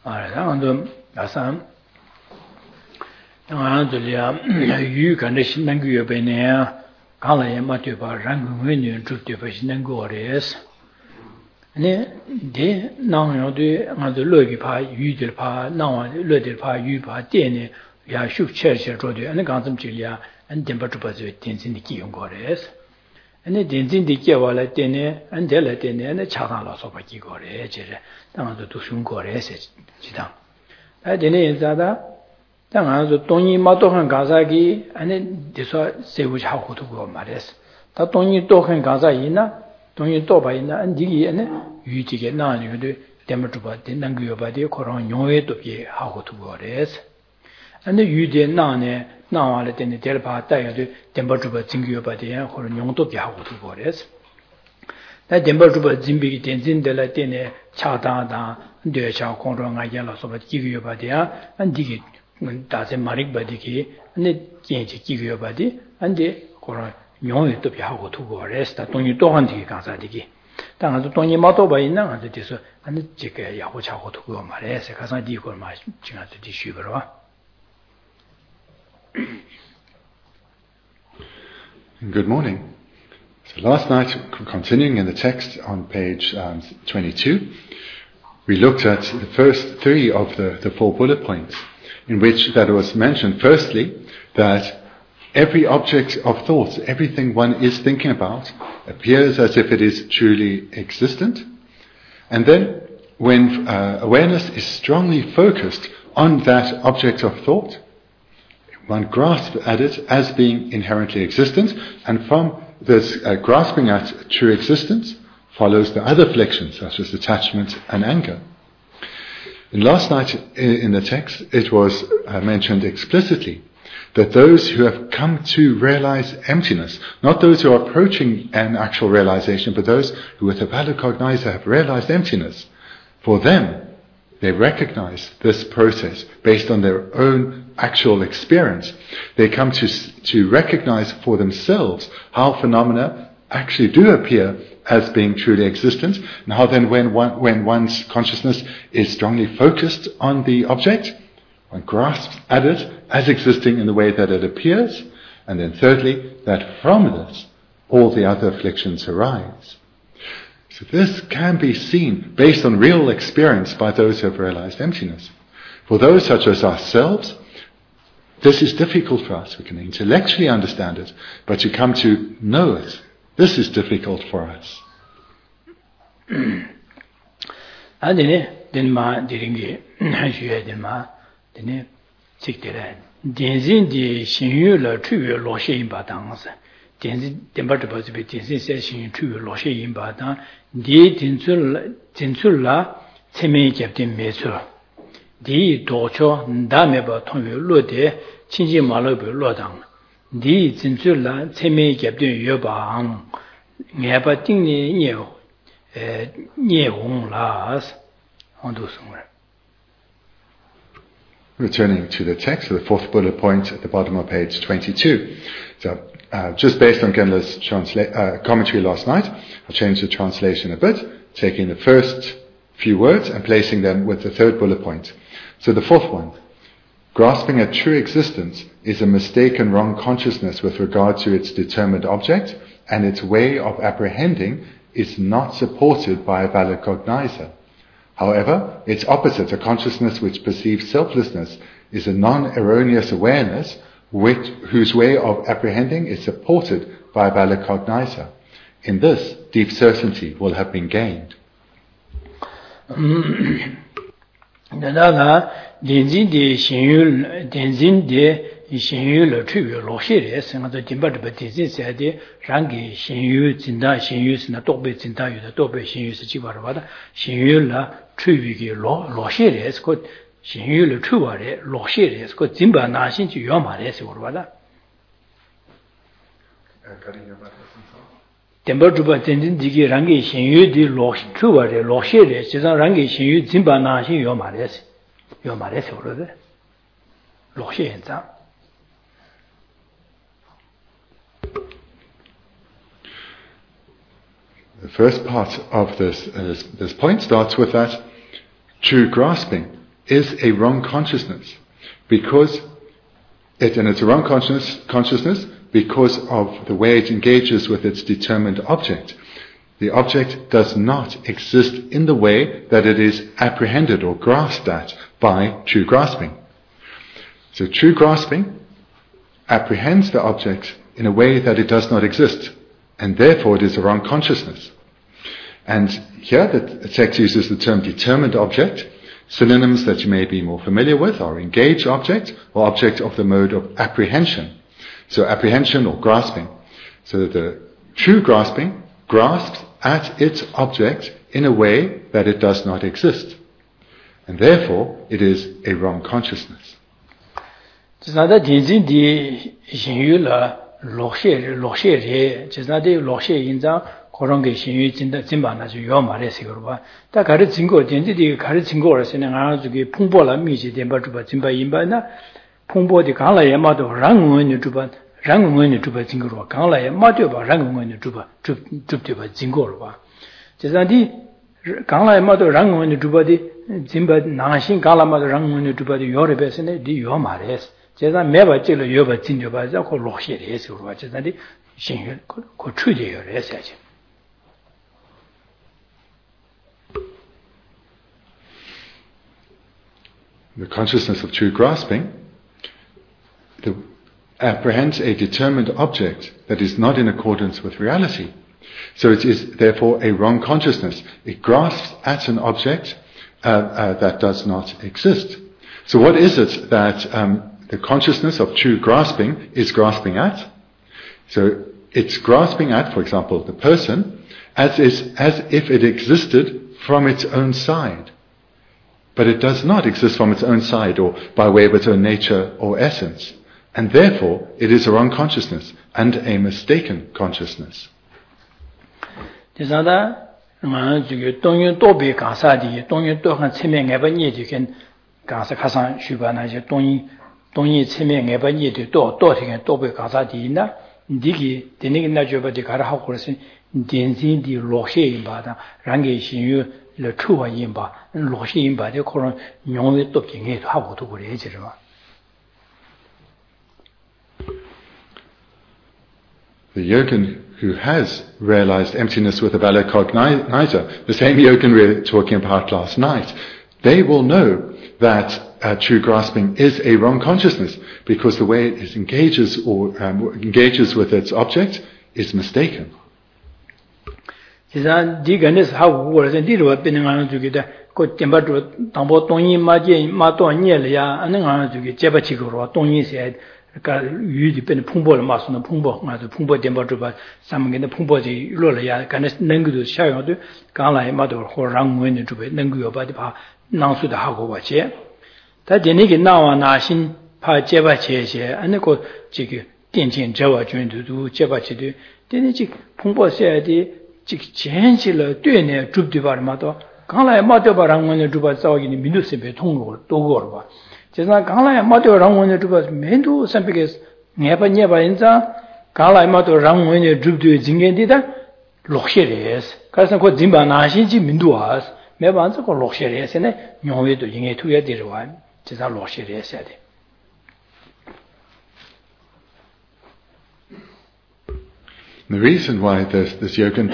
아라도 아산 아라도리아 유간의 신앙교회에 가라에 맞춰봐 랑군의 주대바 신앙교회에서 네 나오는데 아주 lö기파 유들파 나와 lö들파 유파 때네 야 슈체셔 저도 아니 간점질이야 안 템퍼처버즈 텐신이 기용거래서 아니 텐신이 기와라 때네 안 될라 때네 아니 차가라서 바기거래 제래 당아도 두순거래서 지당 아데네 인자다 당아도 돈이 마도한 가사기 아니 대서 세우자고도 그 말했어 다 돈이 또한 가사이나 돈이 또 봐이나 안디기 아니 유지게 나뉘어도 템퍼처버 된당교바디 코로나 용회도 비 하고도 그래서 and the Yudian Nane, now I let in the Delpa Diet, Temperatuba Zingubadia, or Yonto Piago to Gores. That Temperatuba Zimbi Tenzin de la Tene, Chata, De Chao Conrong Ayala, so that Gigubadia, and dig it when that's a Marik Badiki, and the Genji Gigubadi, and the Coron Yon to Piago to Gores, that Tony Dohanti Kazadiki. Then the Tony Mato by now, and the Tiso, and the Jika Yahuchaho to go, Mares, Kazadi or my China to Shubera. Good morning. So last night, continuing in the text on page 22, we looked at the first three of the 4 bullet points, in which that was mentioned, firstly, that every object of thought, everything one is thinking about, appears as if it is truly existent. And then, when awareness is strongly focused on that object of thought, one grasps at it as being inherently existent, and from this grasping at true existence follows the other afflictions, such as attachment and anger. And last night in the text, it was mentioned explicitly that those who have come to realize emptiness, not those who are approaching an actual realization, but those who with a valid cognizer have realized emptiness, for them, they recognize this process based on their own actual experience. They come to recognize for themselves how phenomena actually do appear as being truly existent, and how then when one's consciousness is strongly focused on the object, one grasps at it as existing in the way that it appears, and then thirdly, that from this all the other afflictions arise. So this can be seen based on real experience by those who have realized emptiness. For those such as ourselves, this is difficult for us. We can intellectually understand it, but to come to know it, this is difficult for us. Di docho ndame ba tongyo lo de chinji malo be lo dang di zinzu la ceme gyabde yo ba ang nge ba ting ni nye hong la on do song. Returning to the text, the 4th bullet point at the bottom of page 22. So, just based on Gendler's commentary last night, I'll change the translation a bit, taking the first few words and placing them with the 3rd bullet point. So the 4th one, grasping at true existence is a mistaken wrong consciousness with regard to its determined object, and its way of apprehending is not supported by a valid cognizer. However, its opposite, a consciousness which perceives selflessness, is a non-erroneous awareness whose way of apprehending is supported by a valid cognizer. In this, deep certainty will have been gained. Denzin de Xinyu le Chu Lo Xie Re, Singado Jimba de Denzin said, Rangi Xinyu Zinda Xinyu Sina Tobe Zinda Yu, the Tobe Xinyu Sichibarvada, Xinyu la Chu Lo Xie Re, Scott Xinyu le Chu Lo Xie Re, Scott Zimba Nashin to Yoma Res Urvada. Temper Juba Tenzin Digi Rangi Xinyu di Lo Chu Lo Xie Re, Cesar Rangi Xinyu Zimba Nashin Yoma Res. The first part of this point starts with that true grasping is a wrong consciousness because it's a wrong consciousness because of the way it engages with its determined object. The object does not exist in the way that it is apprehended or grasped at by true grasping. So true grasping apprehends the object in a way that it does not exist, and therefore it is a wrong consciousness. And here the text uses the term determined object. Synonyms that you may be more familiar with are engaged object or object of the mode of apprehension. So apprehension or grasping. So the true grasping grasps at its object in a way that it does not exist. And therefore it is a wrong consciousness. 고런게 신유 진바나죠 요마레시거바 다 가르친거 된지디 가르친거라서는 아주기 풍보라 미지 된바주바 진바 인바나 풍보디 강라에 마도 랑원이 주바 랑원이 주바 진거로 강라에 마도바 랑원이 주바 줍줍바 진거로바 제산디 강라에 마도 랑원이 주바디 진바 나신 강라마도 랑원이 주바디 요레베스네 디 요마레스 제산 매바 찔로 요바 진조바 자고 로시레스로 제산디 신유 고 추제요레스야지 The consciousness of true grasping apprehends a determined object that is not in accordance with reality. So it is therefore a wrong consciousness. It grasps at an object that does not exist. So what is it that the consciousness of true grasping is grasping at? So it's grasping at, for example, the person as if it existed from its own side. But it does not exist from its own side or by way of its own nature or essence. And therefore, it is a wrong consciousness and a mistaken consciousness. le chuwa yinba, loxi yinba de koron nyongwe topki nge to hagu to kore jirwa. The yogin who has realized emptiness with a valid cognizer, the same yogin we were talking about last night, they will know that true grasping is a wrong consciousness because the way it engages with its object is mistaken. 지산 디간에서 하고 그래서 디르와 변행하는 중이다. 그 tembato tambo tonyi maje mato nyel야 아는 하는 중에 제바치고로 tonyi세 그러니까 유디 변 풍보를 마스는 풍보 맞아 풍보 tembato 봐 삼근의 풍보지 일로야 간에 능구도 샤요도 강라에 마도 호랑문의 주베 능구요 바디 봐 나수도 하고 봐지. 다 되니게 나와 나신 파 제바치에세 아는 그 저기 电竞 저와 준도도 제바치도 되니지 풍보세야디 직전실로 되네 줍디바르마도 강라에 마도바랑원에 주바 싸우기니 민두세베 통로 도거로 봐. 제가 강라에 마도랑원에 주바 맨도 선배게 네바녜바 인자 강라에 마도랑원에 줍디 징겐디다 록셰레스. 그래서 그 진바나신지 민두와스 매반서 그 록셰레스네 뇽웨도 잉에 투야 되르와. 제가 록셰레스 해야 돼. The reason why this yogin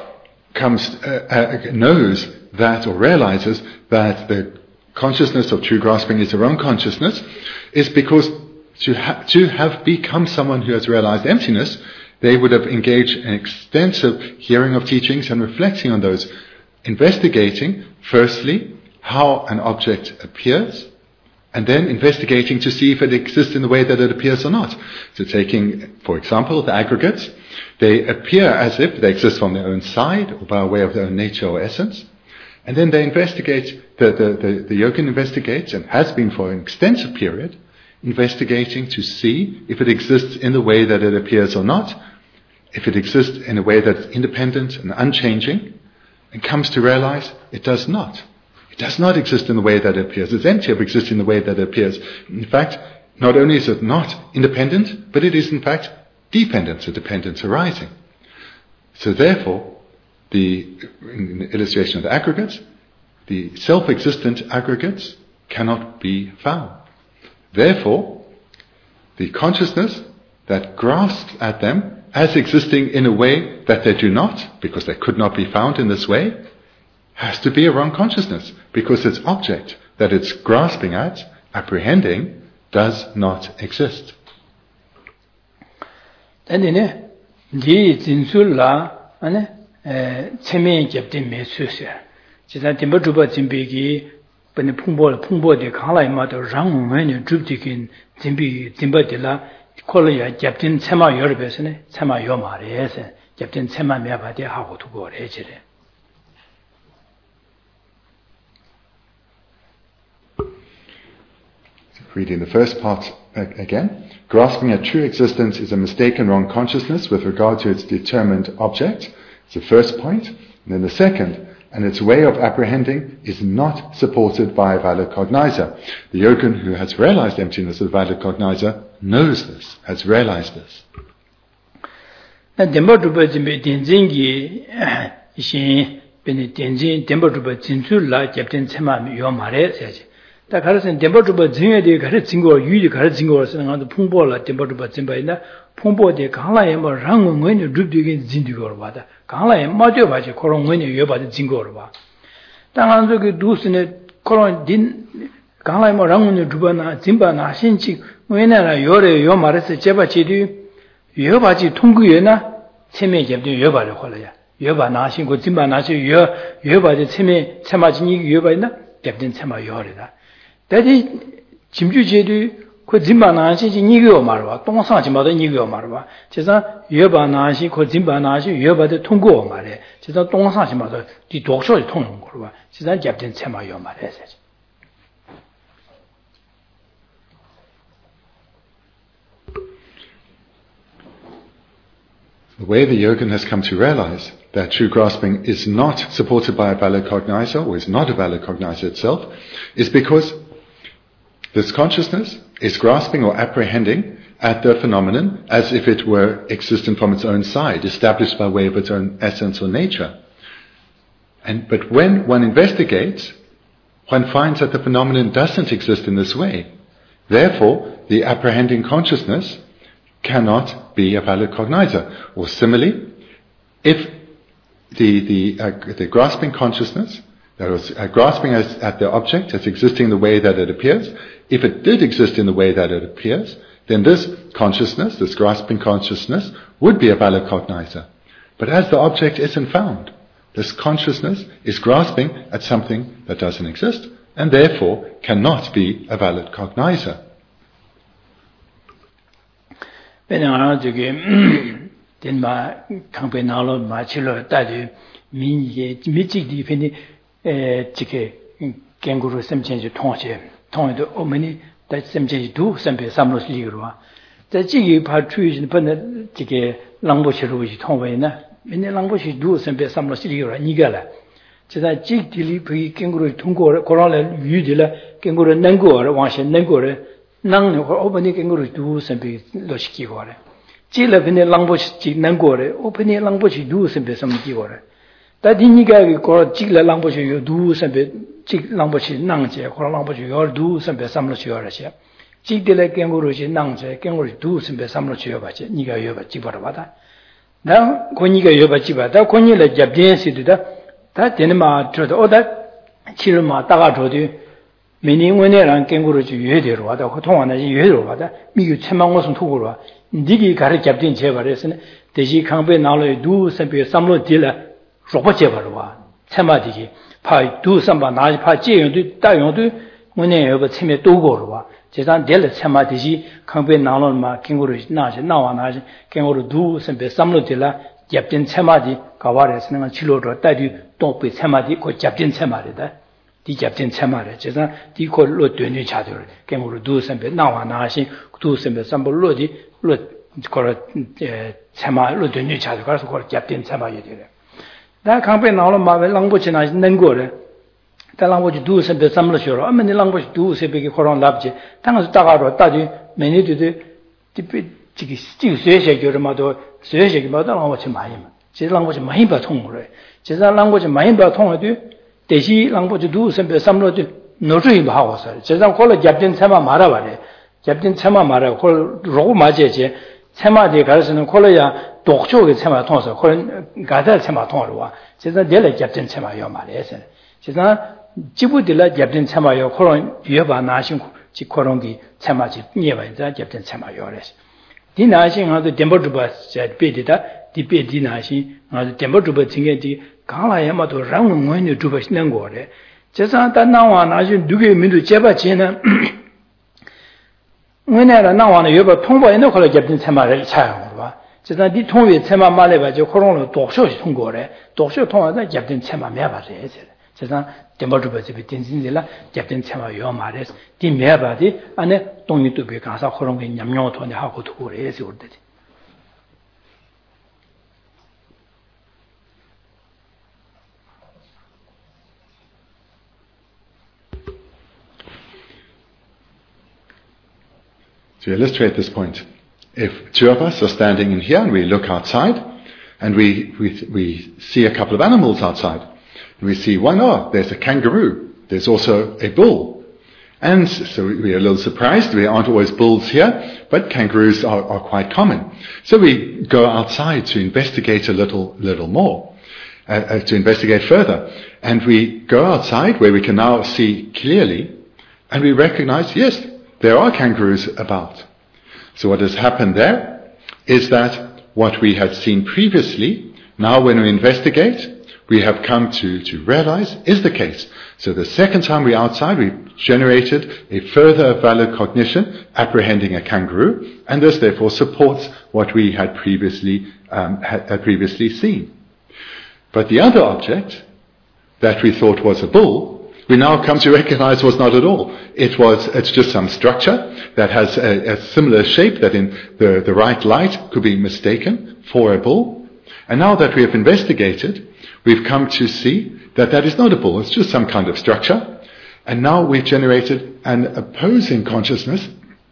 knows that or realizes that the consciousness of true grasping is a wrong consciousness is because to have become someone who has realized emptiness, they would have engaged in extensive hearing of teachings and reflecting on those, investigating, firstly, how an object appears, and then investigating to see if it exists in the way that it appears or not. So taking, for example, the aggregates, they appear as if they exist from their own side or by way of their own nature or essence. And then they investigate, the yogin investigates and has been for an extensive period, investigating to see if it exists in the way that it appears or not, if it exists in a way that's independent and unchanging, and comes to realize it does not. It does not exist in the way that it appears. It's empty of existing in the way that it appears. In fact, not only is it not independent, but it is in fact dependence, a dependence arising. So therefore, in the illustration of the aggregates, the self-existent aggregates cannot be found. Therefore, the consciousness that grasps at them as existing in a way that they do not, because they could not be found in this way, has to be a wrong consciousness, because its object that it's grasping at, apprehending, does not exist. And di zinsulla chemen jabde me susya. Jisa dimba drupa zimbegi bani pungbo de kanglai ma to rang ngwen druptikin dimba dila kola ya jabdin chema yorbesne chema yomare se jabdin chema me ba de hago tu go re jire. Reading the first part again. Grasping at true existence is a mistaken wrong consciousness with regard to its determined object. It's the first point. And then the second, and its way of apprehending is not supported by a valid cognizer. The yogin who has realized emptiness of valid cognizer knows this, has realized this. 다 가르친 덴버주버 증여대 가르친 거 유지 가르친 거는 아주 풍보라 덴버주버 증바이나 풍보대 강라에 뭐 랑원원이 룹되게 진디거로 봐다 강라에 맞아 봐지 그런 원이 여봐도 진거로 봐 당한 저기 두스네 그런 딘 강라에 뭐 랑원이 룹바나 진바나 신치 왜냐라 요래 요 말해서 제바지디 여봐지 통구에나 체매 잡도 여봐를 걸어야 여봐 나신고 진바 나시 여봐지 체매 체마진이 여봐이나 잡든 체마 요래다 대지 짐주제도 그 진바나시 니기요 말봐 동상지마도 니기요 말봐 제가 여바나시 그 진바나시 여바도 통고 말해 제가 동상지마도 뒤 독서를 통는 거로 봐 제가 잡든 체마요 말해 The way the yogin has come to realize that true grasping is not supported by a valid cognizer, or is not a valid cognizer itself, is because this consciousness is grasping or apprehending at the phenomenon as if it were existent from its own side, established by way of its own essence or nature. But when one investigates, one finds that the phenomenon doesn't exist in this way. Therefore, the apprehending consciousness cannot be a valid cognizer. Or similarly, if the grasping consciousness that was grasping at the object as existing the way that it appears, if it did exist in the way that it appears, then this consciousness, this grasping consciousness, would be a valid cognizer. But as the object isn't found, this consciousness is grasping at something that doesn't exist, and therefore cannot be a valid cognizer. 갱구로 샘체지 통해도 어머니 다 샘체지 두 샘페 삼로스 리그로와 자지기 파트위진 번에 지게 랑보시로지 통외나 맨날 랑보시 두 샘페 삼로스 리그로 니가라 제가 지딜이 비 갱구로 통고 고라를 유딜라 갱구로 능고를 왕신 능고를 낭 어머니 갱구로 두 샘페 로시키고래 지라 근데 랑보시 지 능고를 어머니 랑보시 두 샘페 삼기고래 다디니가 고 지라 랑보시 두 샘페 직 랑보시 낭제 고라 랑보시 두 샘페 삼로시 요라시 직들의 갱구로시 낭제 갱구로 두 샘페 삼로시 요바지 니가 요바 지바라 바다 나 고니가 요바 지바다 고니를 잡된시다 다 되는마 저도 오다 치르마 따가 줘도 메닝원에랑 갱구로지 유해대로 와다 고통하나지 유해대로 와다 미규 천만 것은 토고로 와 니기 가르 잡된 제발에서는 대시 강배 나로에 두 샘페 삼로 딜라 로바 제발로 와 참마디기 파 두 삼바 나지 파 제용도 따용도 문에 여버 참에 도고로 와 제단 될 참마디지 강배 나로마 갱구로 나지 나와 나지 갱구로 두 샘페 삼로 딜라 잡된 참마디 가와레스는 치료로 따디 또배 참마디 고 잡된 참마리다 디 잡된 참마레 제단 디콜로 되는 차들 갱구로 두 샘페 나와 나시 두 샘페 삼볼로디 로 거라 참마로 되는 차들 가서 고 잡된 참마이 되래 다 강배 나오는 마음에 랑보치나 능고래 다 랑보치 두 샘페 삼로 쇼로 아면 랑보치 두 샘페기 코론 랍지 당서 따가로 따디 매니드데 디피 지기 쇠쇠교르마도 쇠쇠기마도 랑보치 마이마 제 랑보치 마이바 통으로 제자 랑보치 마이바 통어도 대시 랑보치 두 샘페 삼로도 노주이 하고서 제가 콜로 잡든 참아 말아 봐래. 잡든 참아 말아 콜 로고 맞제제 참아디 가르스는 콜로야 독초의 참아 통해서 콜 가다 참아 통으로 와. 제가 내래 잡든 참아요 말해서. 제가 지부들라 잡든 참아요 콜로 뒤에봐 나신 지 콜롱기 참아지 녀바자 잡든 참아요 그래서. 디 나신 하도 덴버드바 베디다 디베디 나신 하도 덴버드바 징게디 강라야마도 랑원이 두버시는 거래. 제가 다 나와 나신 누게 민도 제바 지는 왜냐라 나와는 여버 통보에는 걸어 잡든 참아를 차요 봐. 제가 디 통위 참아 말해 봐죠. 코로나 독쇼시 통고래. 독쇼 통화다 잡든 참아 매 봐래. 제가 덴버드바 집에 딘진질라 잡든 참아 요 말해서 디 매바디 안에 동이도 배 가서 코로나 냠뇨 돈에 하고 두고래 해서 올때. To illustrate this point, if two of us are standing in here and we look outside and we see a couple of animals outside, we see one, there's a kangaroo, there's also a bull. And so we're a little surprised, there aren't always bulls here, but kangaroos are quite common. So we go outside to investigate a little more, to investigate further. And we go outside where we can now see clearly and we recognize, yes, there are kangaroos about. So what has happened there is that what we had seen previously, now when we investigate, we have come to realize is the case. So the second time we're outside, we generated a further valid cognition, apprehending a kangaroo, and this therefore supports what we had previously seen. But the other object that we thought was a bull, we now come to recognize was not at all. It's just some structure that has a similar shape that in the right light could be mistaken for a bull. And now that we have investigated, we've come to see that that is not a bull, it's just some kind of structure. And now we've generated an opposing consciousness,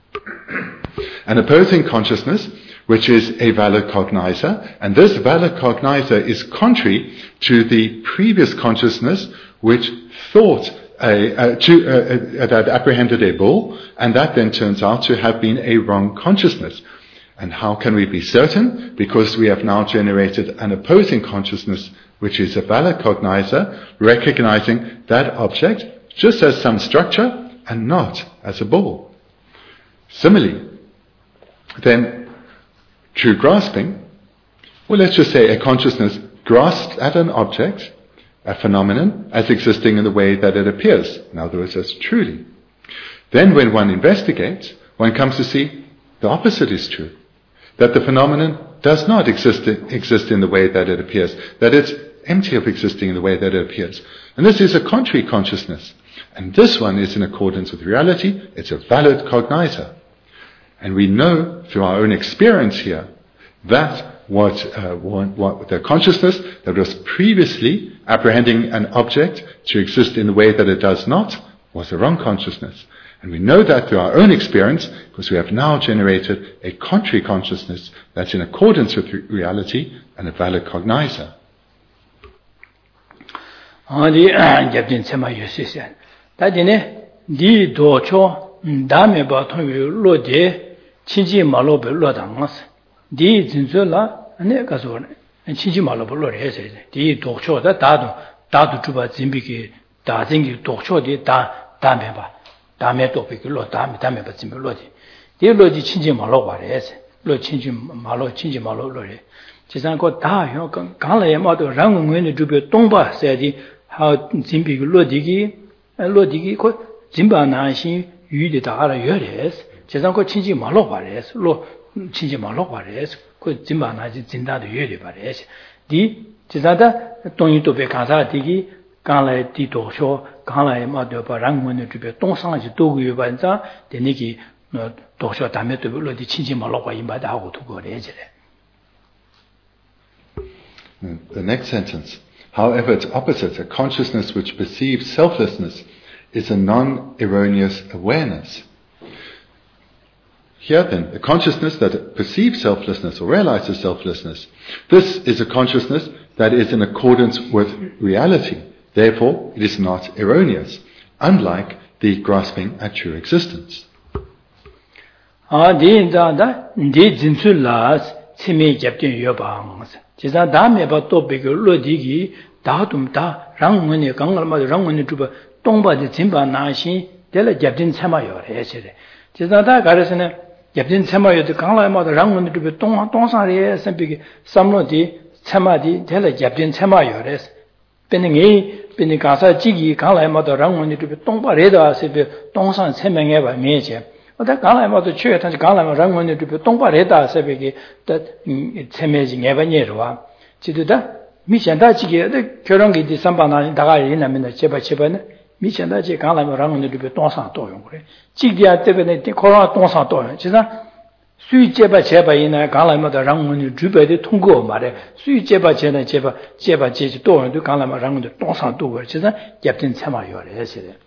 which is a valid cognizer. And this valid cognizer is contrary to the previous consciousness which thought that apprehended a bull, and that then turns out to have been a wrong consciousness. And how can we be certain? Because we have now generated an opposing consciousness, which is a valid cognizer, recognizing that object just as some structure and not as a bull. Similarly, then, true grasping, well, let's just say a consciousness grasps at an object, a phenomenon, as existing in the way that it appears. In other words, as truly. Then when one investigates, one comes to see the opposite is true. That the phenomenon does not exist in the way that it appears. That it's empty of existing in the way that it appears. And this is a contrary consciousness. And this one is in accordance with reality. It's a valid cognizer. And we know through our own experience here that what the consciousness that was previously apprehending an object to exist in the way that it does not was the wrong consciousness. And we know that through our own experience because we have now generated a contrary consciousness that's in accordance with reality and a valid cognizer. 디 진짜라 아니 가서 친지 말로 불러래 해서 디 독초다 다도 주바 진비기 다생기 독초디 다음에 봐 다음에 또 비글로 다음에 봐 진비로지 디로지 친지 말로 말해 해서 로 친지 말로 로래 지상 거다 강라에 마도 랑응wen의 주변 동바 세디 하 진비기 로디기 거 진바나신 유리다 알아 열해서 지상 거 친지 말로 말해 해서 로 친지 말로 말해서 그 진바나지 진다도 예리 말해서 디 지자다 동이도 배 가사 디기 강라에 디도쇼 강라에 마도 바랑문의 주변 동상지 도구에 반자 되니기 도쇼 다음에 또 물로디 친지 말로 과 임바다 하고 두고 그래지래. The next sentence. However, its opposite, a consciousness which perceives selflessness, is a non-erroneous awareness. Here then, the consciousness that perceives selflessness or realizes selflessness, this is a consciousness that is in accordance with reality. Therefore, it is not erroneous. unlike the grasping at true existence. Yaptin tsema yote kaangla ima da rangwani dhubi tongsan re sanpiki samlo di tsema di tela yaptin tsema yore. Pene kaasa jigi kaangla ima da rangwani dhubi tongpa re da sepi tongsan tsema ngeba meche. Oda kaangla ima da choya tansi kaangla ima rangwani dhubi tongpa re da sepiki tsema ji ngeba nyerwa. Chidu da mi shanda jigi kyorongi di samba na daga ina mina cheba ne. Mi chanda che kaangla ma rangwa nirupi tongsang toyong kore. Chikdiya tepe ne korona tongsang toyong. Chisa sui cheba ina kaangla ma da rangwa nirupi de tonggo ma re. Sui cheba che toyong du kaangla ma rangwa nirupi tongsang toyong. Chisa gyabdin tsema yo re se re.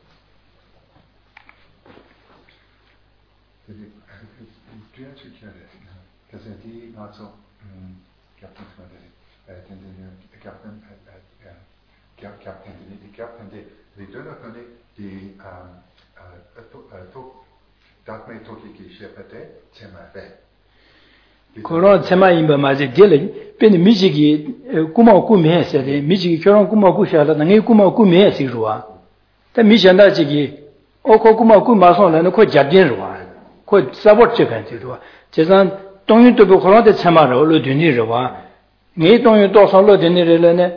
Koron tsema imba mazi dili peni mijigi kuma kumihe sede mijigi kyoron kuma kushala nangi kuma kumihe sikruwa ta mishanda chigi oko kuma kumason lana ko jabdin ruwa ko sabot chekan sikruwa chezan tongyu tobi koron de tsema rawa lo duni ruwa ngi tongyu tosan lo duni rilane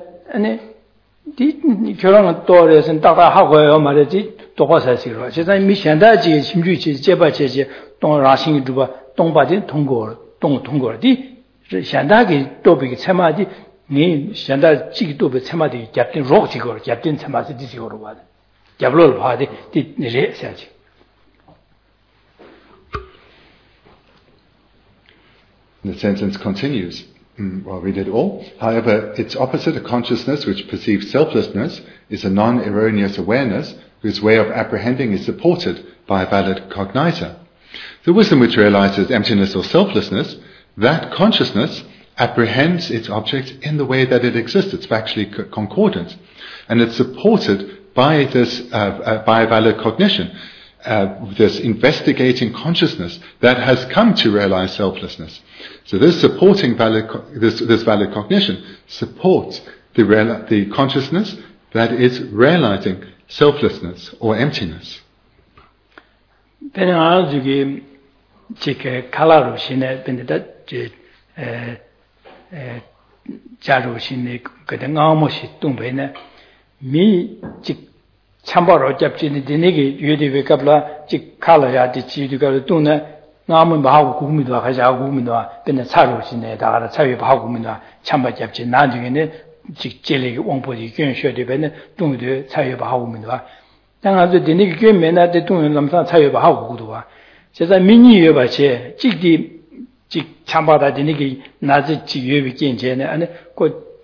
di kyoron to resin takta hagoyo ma re di tokwa sa sikruwa chezan mishanda chigi shimju chi jeba cheche tong rashingi dhuba tongpa di 통고 디 샹다기 또비 체마디 니 샹다 찌기 또비 체마디 잡든 록지고 잡든 체마디 디지고로 봐. 잡로를 봐야 돼. 디 내려 해야지. The sentence continues. I'll read it all. However, its opposite, a consciousness which perceives selflessness, is a non-erroneous awareness whose way of apprehending is supported by a valid cognizer. The wisdom which realizes emptiness or selflessness, that consciousness apprehends its object in the way that it exists. It's factually concordant. And it's supported by this, by a valid cognition, this investigating consciousness that has come to realize selflessness. So this supporting this valid cognition supports the consciousness that is realizing selflessness or emptiness. Penangazigi chike kalaru shine pendeta jaru shine kade ngamo shi tumbe ne mi chik chambaro japchini dinigi yudiwe kapla chik kala ya di chiduga tuna ngamo bahagu kumido haja kumido pende charu shine da chawi bahagu kumido chamba japchi 나중에는 chik jelegi wongpoji kyun shode bene tungde chawi bahagu kumido 당아도 되는 게 맨날 동영 남산 차여봐 하고 그도와 제가 미니여 봐체 찍디 찍 참바다 되는 게 나지 지여비 견제네 아니 그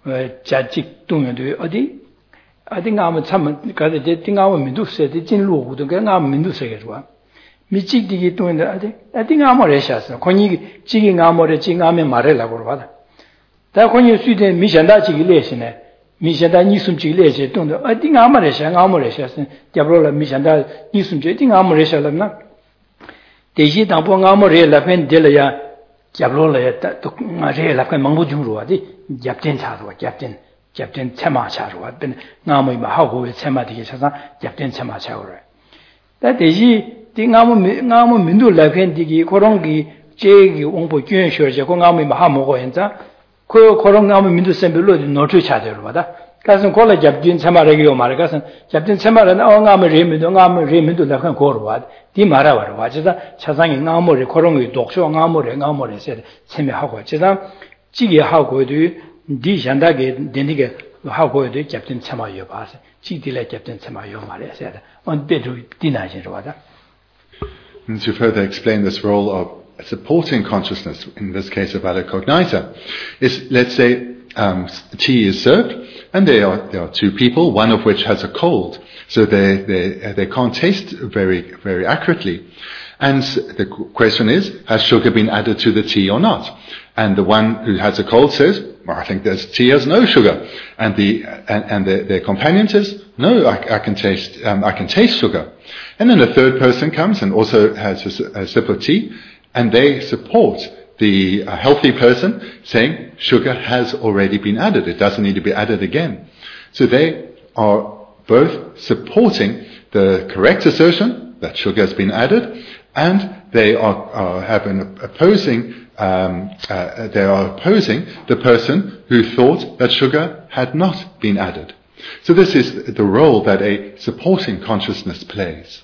자직 동영도 어디 가면 참 가서 제 띵하면 민두세데 진로고도 그 가면 민두세게 좋아 미찍디기 동영도 어디 가면 레샤서 권이 지기 가면에 지가면 말해라고 봐라 다 권이 수대 미션다 지기 레시네 미션다 니숨지 레제 동도 어디 가면 레샤 잡로라 미션다 니숨지 어디 가면 레샤라나 대시 당보 가면 레라펜 델야 잡로라 또 레라펜 망부중으로 와디 잡된 차로 잡된 체마 차로 왔던 나무이 하고 체마 되게 찾아 잡된 체마 차로 다 대시 띵가면 민도 라펜 디기 그런기 제기 홍보捐学제 공감이 하모고 현자 그 그런 나무 민도 셈별로 노트 차대로 받아 가서 콜라 잡진 체마라기요 말아 가서 잡진 체마라는 어가면 레미도 라펜 고로 와 디 말아와 와지다 차상이 나무를 그런 거 독소 나무를 세 체매하고 제가 지게 하고도 디 잔다게 되니게 하고도 잡진 체마요 봐서 지디래 잡진 체마요 말해서 온 베도 디나지로 와다. And to further explain this role of supporting consciousness, in this case a valid cognizer, is, let's say, tea is served, and there are two people, one of which has a cold, so they can't taste very, very accurately. And the question is, has sugar been added to the tea or not? And the one who has a cold says, I think tea has no sugar. And their companion says, no, I can taste sugar. And then a third person comes and also has a sip of tea, and they support the healthy person, saying sugar has already been added. It doesn't need to be added again. So they are both supporting the correct assertion that sugar has been added, and they are opposing the person who thought that sugar had not been added. So this is the role that a supporting consciousness plays.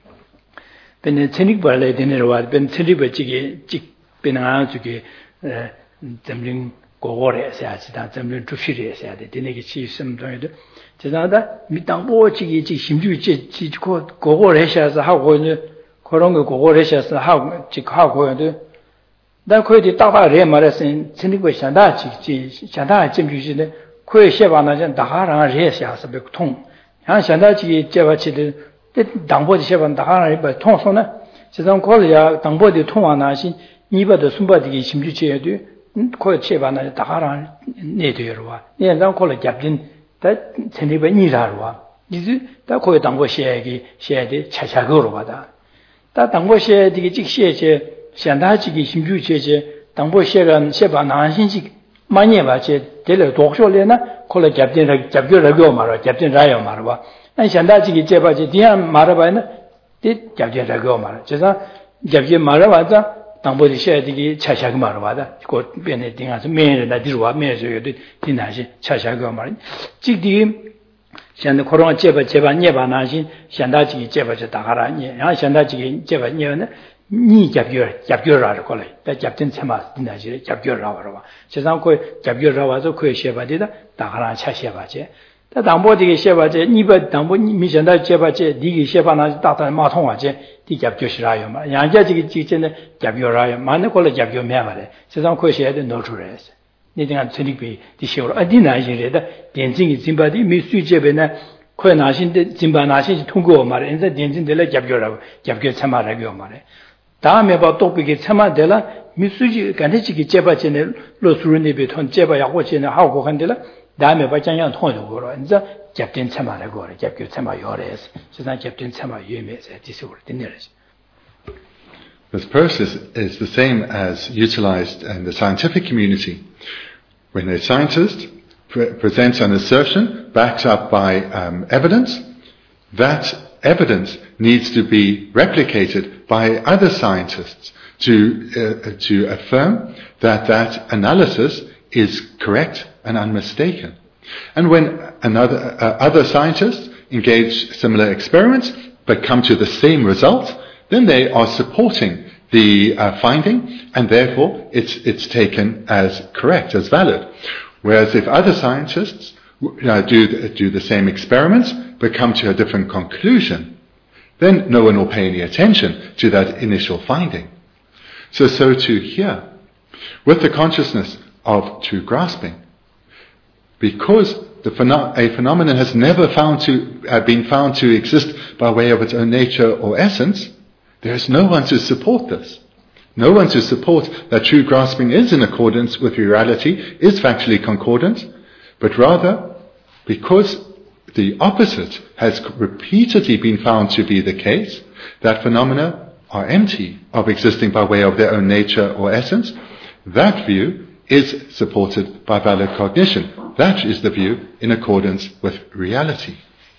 This process is the same as utilized in the scientific community. When a scientist presents an assertion backed up by evidence, that evidence needs to be replicated by other scientists to affirm that analysis is correct and unmistaken. And when other scientists engage similar experiments but come to the same result, then they are supporting the finding, and therefore it's taken as correct, as valid. Whereas if other scientists do the same experiments but come to a different conclusion, then no one will pay any attention to that initial finding. So too here, with the consciousness of true grasping, because a phenomenon has never been found to exist by way of its own nature or essence, there is no one to support this. No one to support that true grasping is in accordance with reality, is factually concordant, but rather, because the opposite has repeatedly been found to be the case, that phenomena are empty of existing by way of their own nature or essence, that view is supported by valid cognition. That is the view in accordance with reality.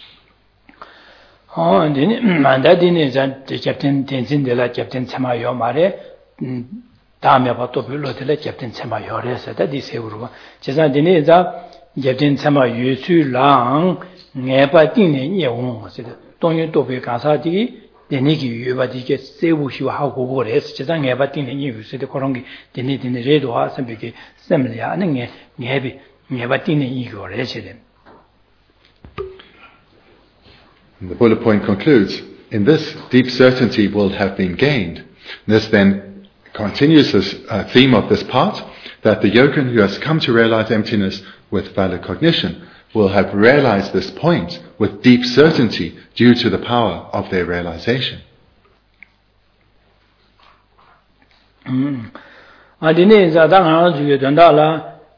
And the bullet point concludes, in this, deep certainty will have been gained. This then continues this theme of this part, that the yogin who has come to realize emptiness with valid cognition will have realized this point with deep certainty due to the power of their realization.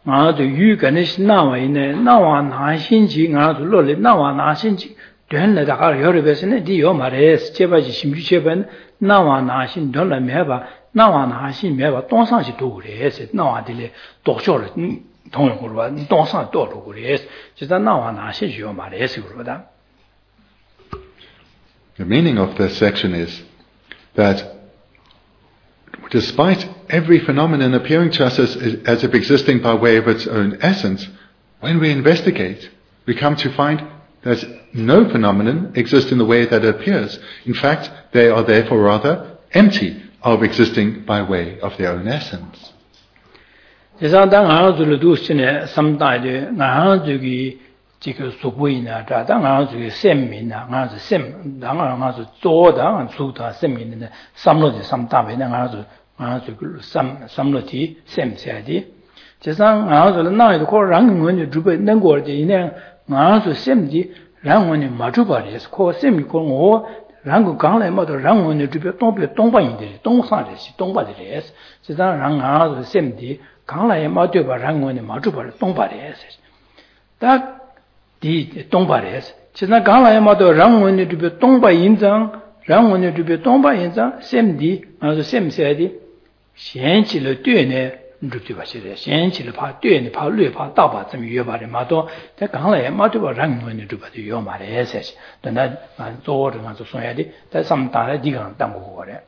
ngādu yu ganesh nāwa ine nāwa nāshinji ngādu loli nāwa nāshinji dōnla dākāra yoribēsine di yo marēs chebaji shimju chebayi nāwa nāshin dōnla mēba nāwa nāshin mēba tōngsāngshi dōgurēs nāwa dili dōkshōla tōngi kurwa tōngsāng dōgurēs chidā nāwa nāshinji yo marēs kurwa. The meaning of this section is that despite every phenomenon appearing to us as if existing by way of its own essence, when we investigate, we come to find that no phenomenon exists in the way that it appears. In fact, they are therefore rather empty of existing by way of their own essence. 지금 소부이나 다당아주 셈이나 가서 셈 당아가서 조당 주다 셈이는데 삼로지 삼다베나 가서 그 삼로지 셈세야지 제상 아주는 나이도 고랑원이 주베 능고지 이내 가서 셈지 랑원이 마주바리스 코 셈이 고고 랑고 강래 모두 랑원이 주베 동바인데 동사리시 동바리스 제상 랑아주 셈지 강래 모두 바 랑원이 마주바리 동바리스 딱 디 동바레스 지난 강라야마도 랑원이 주베 동바 인장 랑원이 주베 동바 인장 셈디 아주 셈세디 현실을 뛰네 주티바시레 현실을 봐 뛰네 봐 뢰 봐 다바 좀 유바레 마도 대 강라야마도 랑원이 주베 요 말에서 나 조르 가서 소야디 대 삼다에 디강 담고 거래.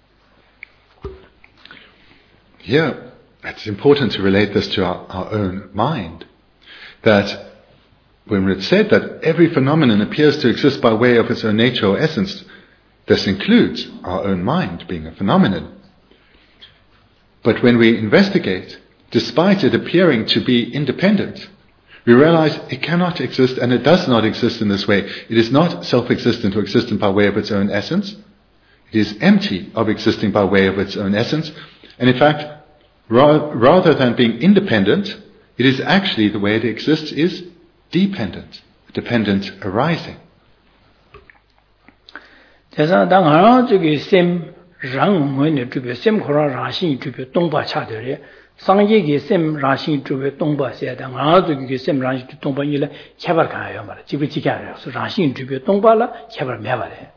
Here it's important to relate this to our own mind, that when it's said that every phenomenon appears to exist by way of its own nature or essence, this includes our own mind being a phenomenon. But when we investigate, despite it appearing to be independent, we realize it cannot exist and it does not exist in this way. It is not self-existent or existent by way of its own essence. It is empty of existing by way of its own essence. And in fact, rather than being independent, it is actually the way it exists is dependent arising. 제가 당하나 저기 셈 랑문에 주변 셈 코라 라신 주변 동바 차들에 상예기 셈 라신 주변 동바 세당 아저기 셈 라신 동바 일에 개발 가요 말이야. 집을 지게 하려. 그래서 라신 주변 동바라 개발 매발해.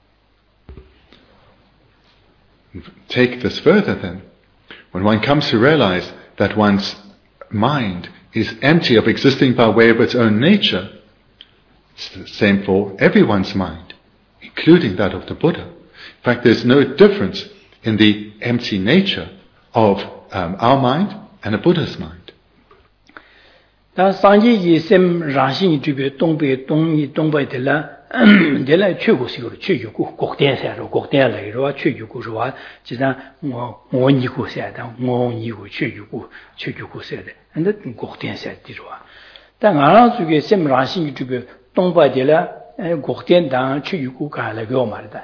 Take this further then. When one comes to realize that one's mind is empty of existing by way of its own nature, it's the same for everyone's mind, including that of the Buddha. In fact, there's no difference in the empty nature of our mind and a Buddha's mind. 다 상지지 셈 라신 주변 동바이들라 내가 최고식으로 최고고 곡대세로 곡대라기로 최고고로와 지난 뭐니고 세다 뭐니고 최고고 세다 근데 곡대세디로와 당 알아주게 셈 라신 주변 동바이들라 곡대당 최고고 가라고 말다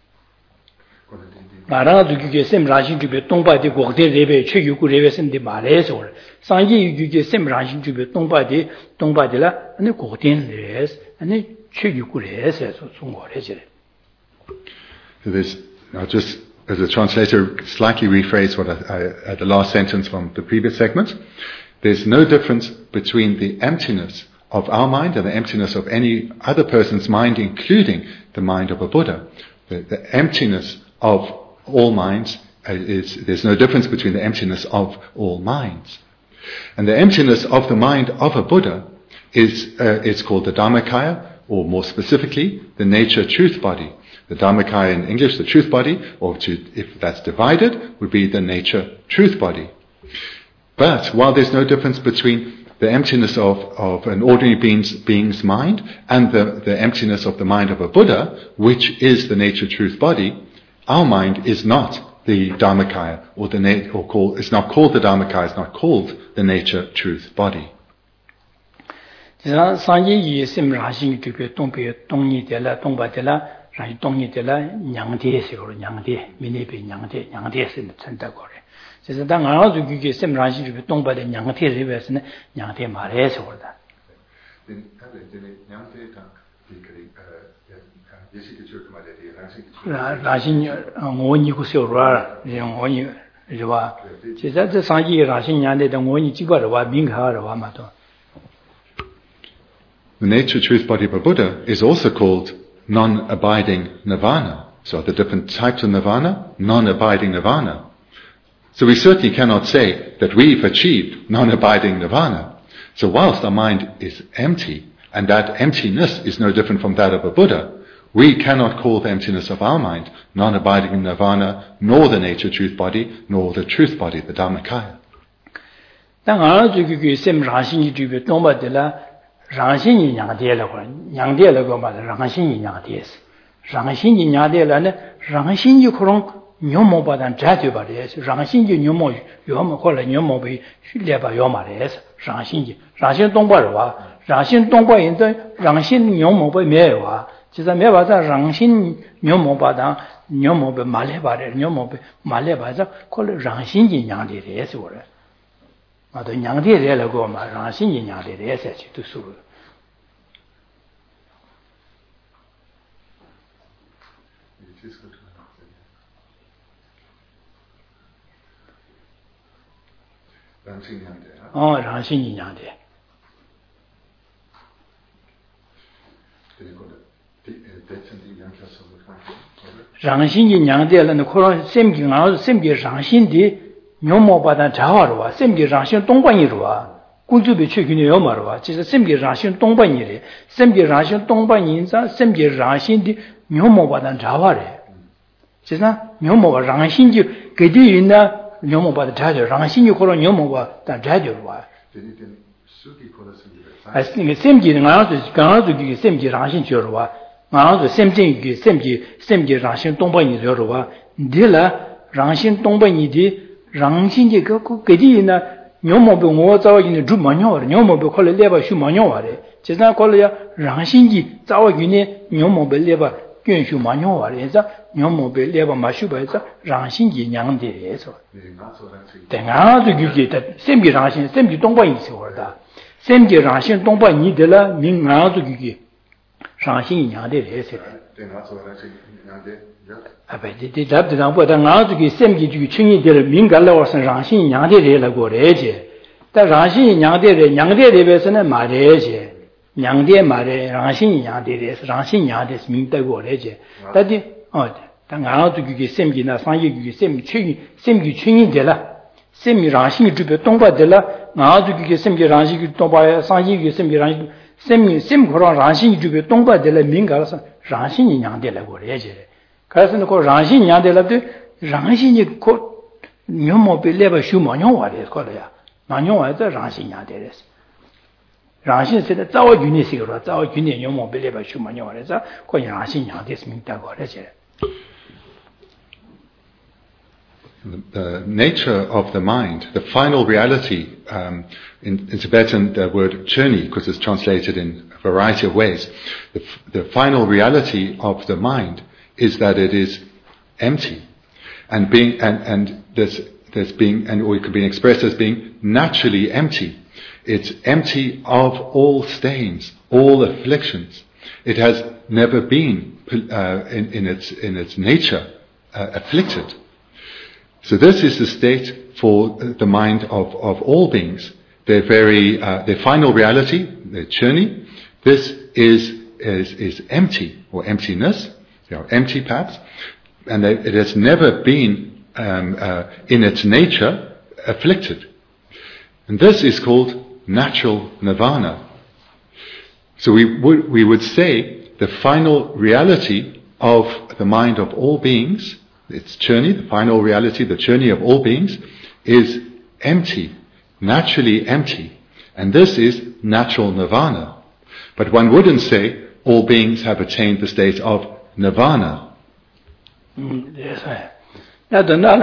알아주게 셈 라신 주변 동바이들 곡대 레벨 최고고 레벨인데 말해서 상지 유게 셈 라신 주변 동바이들라 아니 곡대레스 아니 So this, I'll just, as a translator, slightly rephrase what I the last sentence from the previous segment. There's no difference between the emptiness of our mind and the emptiness of any other person's mind, including the mind of a Buddha. The emptiness of all minds there's no difference between the emptiness of all minds. And the emptiness of the mind of a Buddha is called the Dharmakaya, or more specifically, the nature-truth body. The Dharmakaya in English, the truth body, or if that's divided, would be the nature-truth body. But while there's no difference between the emptiness of an ordinary being's mind and the emptiness of the mind of a Buddha, which is the nature-truth body, our mind is not the Dharmakaya, it's not called the Dharmakaya, it's not called the nature-truth body. 상예기 셈 라신 주변 동이들라 동바들라 라이 동이들라 냥대식으로 냥대 미네비 냥대스 천다고 그래. 그래서 당 아주 그게 셈 라신 주변 동바들 냥대를 배서는 냥대 말해서 그러다. 라신 원이고 세우라 원이 是吧？其实这上一个让新娘的，我你几个的话，明看的话嘛都。 The nature, truth, body of a Buddha is also called non-abiding nirvana. So the different types of nirvana, non-abiding nirvana. So we certainly cannot say that we've achieved non-abiding nirvana. So whilst our mind is empty, and that emptiness is no different from that of a Buddha, we cannot call the emptiness of our mind non-abiding nirvana, nor the nature, truth, body, nor the truth body, the Dhammakaya. 但俺这个什么让心这边东北的了，让心娘的了个，娘的了个嘛，让心娘的是，让心娘的了呢，让心就可能牛毛把咱摘掉吧的，让心就牛毛要么或者牛毛被列把要么的是，让心东北的话，让心东北人的让心牛毛被没有啊。就是没把这让心牛毛把当牛毛被马来把的牛毛被马来把这可能让心的娘的也是我的，啊，对娘的也来过嘛，让心的娘的也是去读书了。哦，让心的娘的。让心的娘的了，那可能身体上身体让心的牛毛把它摘好了吧？身体让心东半夜了吧？工作被去给你要么了吧？就是身体让心东半夜的，身体让心东半夜上，身体让心的牛毛把它摘好了。就是牛毛让心就给的人呢，牛毛把它摘掉，让心就可能牛毛把它摘掉了吧？哎，那个身体的，刚刚这个身体让心去了吧？俺是身体让心东北你知道吧？你了让心东北你的让心这个给的呢，牛毛被我早已经煮麻尿了，牛毛被可能来把修麻尿了，就那可能要让心的早已经牛毛被来把更修麻尿了，这牛毛被来把麻修把这让心的娘的来说。对，俺这个的身体让心，身体东北你说的，身体让心东北你的了，明俺这个。让心娘的来是的，啊不，这咱不当不，但俺这个身体这个轻一点的敏感了，是让心娘的来过来去，但让心娘的边是那马来去，娘的马来，让心娘的来是让心娘的是明白过来去，但的哦，但俺这个身体呢，上一个身体轻一点了，身体让心这边东北的了，俺这个身体让心东北上一个身体让。身可让让心这个东北的来敏感了是让心娘的来过来去的，可是那个让心娘的来对让心的可牛毛被来把修毛尿话的可了呀，毛尿话这让心娘的来是，让心现在早就你是个早就你牛毛被来把修毛尿话的这可让心娘的是明白过来去的。 The nature of the mind, the final reality, in Tibetan the word churni, because it's translated in a variety of ways, the final reality of the mind is that it is empty, and there's being, and or it could be expressed as being naturally empty. It's empty of all stains, all afflictions. It has never been in its nature afflicted. So this is the state for the mind of all beings. Their final reality, their churni, this is empty, or emptiness, empty perhaps, and it has never been in its nature afflicted. And this is called natural nirvana. So we would say the final reality of the mind of all beings, its churni, the final reality, the churni of all beings, is empty, naturally empty. And this is natural nirvana. But one wouldn't say all beings have attained the state of nirvana. Yes, I don't know.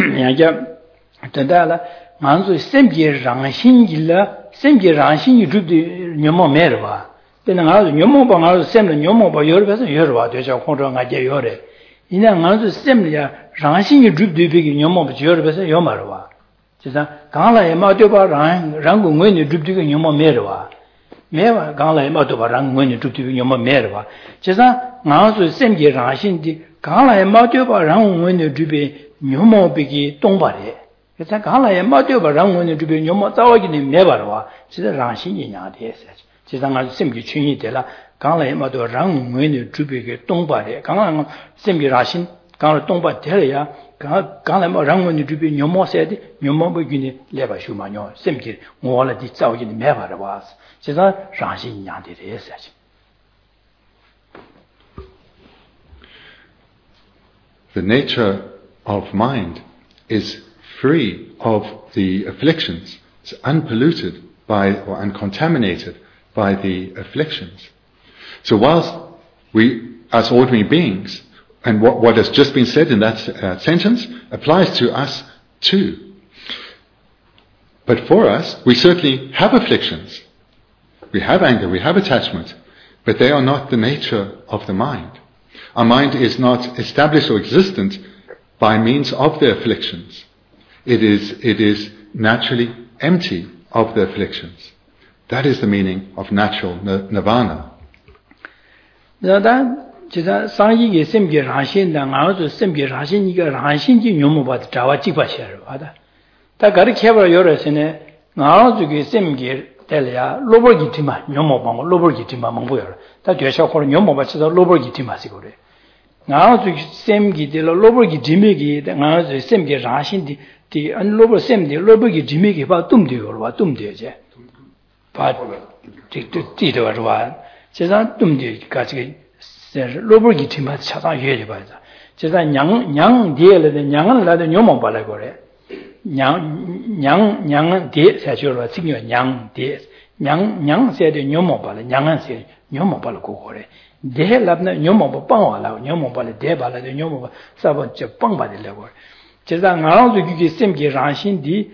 만수 셈비랑 신길라 셈비랑 신이 줍디 녀모 메르바 때는 아주 녀모 방아서 셈는 녀모 바 여러서 여러와 되죠 공정하게 요래 이나 만수 셈이야 랑신이 줍디 비기 녀모 바 여러서 요마르와 진짜 강라에 마도바 랑궁원이 줍디가 녀모 메르와 메와 강라에 마도바 랑궁원이 줍디 녀모 메르와 진짜 만수 셈비 랑신디 강라에 마되바 랑원의 주비 뇨모비기 동바래 그래서 강라에 마되바 랑원의 주비 뇨모 싸워기는 매바와 진짜 랑신이냐 돼서 지상아 심기 춘이 되라 강라에 마도 랑원의 주비게 동바래 강라 심기 라신 강라 동바 되려야 강라 뭐 랑원의 주비 뇨모세디 뇨모비기니 레바슈마뇨 심기 뭐라디 싸워기는 매바와 진짜 랑신이냐 돼서 The nature of mind is free of the afflictions. It's unpolluted by or uncontaminated by the afflictions. So whilst we, as ordinary beings, and what has just been said in that sentence applies to us too. But for us, we certainly have afflictions. We have anger, we have attachment, but they are not the nature of the mind. Our mind is not established or existent by means of the afflictions. It is naturally empty of the afflictions. That is the meaning of natural nirvana. 제가 상이게 셈게 라신다 나도 셈게 라신이가 라신지 묘모바도 자와 찍바셔 봐다 다 가르쳐버 요래서네 나도게 셈게 될야 로버기티마 묘모방 로버기티마 먹고요 다 되셔고 묘모바 쳐서 로버기티마시 그래 나도 셈게 될 로버기 디메기 나도 셈게 라신디 디 안로버 셈디 로버기 디메기 봐 뜸돼요 봐 뜸돼제 봐 띠도 봐 제가 뜸돼 같이 로버기 팀아 차다 예리 봐자. 제가 냥 디엘의 냥을 나도 뇨모 발라 그래. 냥 디 사주로 지금 냥 세대 뇨모 발라 냥은 세 뇨모 발라 그래. 데랍나 뇨모 빵와라 뇨모 발라 데 발라 뇨모 사번째 빵 받으려고. 제가 나도 그게 셈게 라신디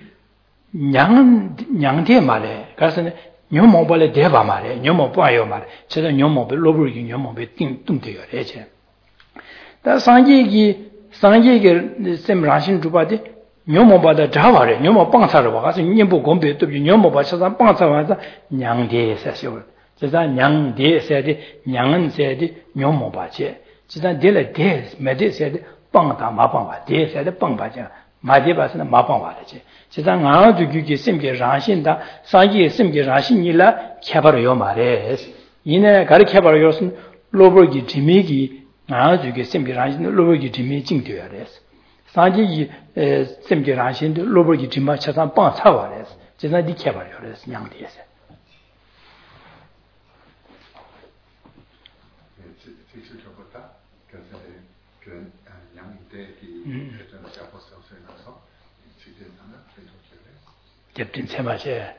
냥 말에 가서는 뇨모 발에 대바 말에 뇨모 빠요 말에 제가 뇨모 로버기 뇨모 띵뚱돼요 이제 다 상계기 셈라신 주바데 뇨모 바다 자바래 뇨모 빵사로 와서 님보 공배 또 뇨모 바셔서 빵사 와서 냥대에서요 제가 냥대에서데 냥은 세데 뇨모 바제 제가 델레 데 메데세데 빵다 마빵바 데세데 빵바제 마데바스는 마빵바지 제가 나도 그게 심게 라신다 사기에 심게 라신이라 켜버려 말에 이내 가르쳐버려서 로버기 디미기 나도 그게 심게 라신 로버기 디미 징되어야 돼서 사기 심게 라신도 로버기 디마 차상 빵 사와래 제가 디켜버려 그래서 양대에서 deputin semaje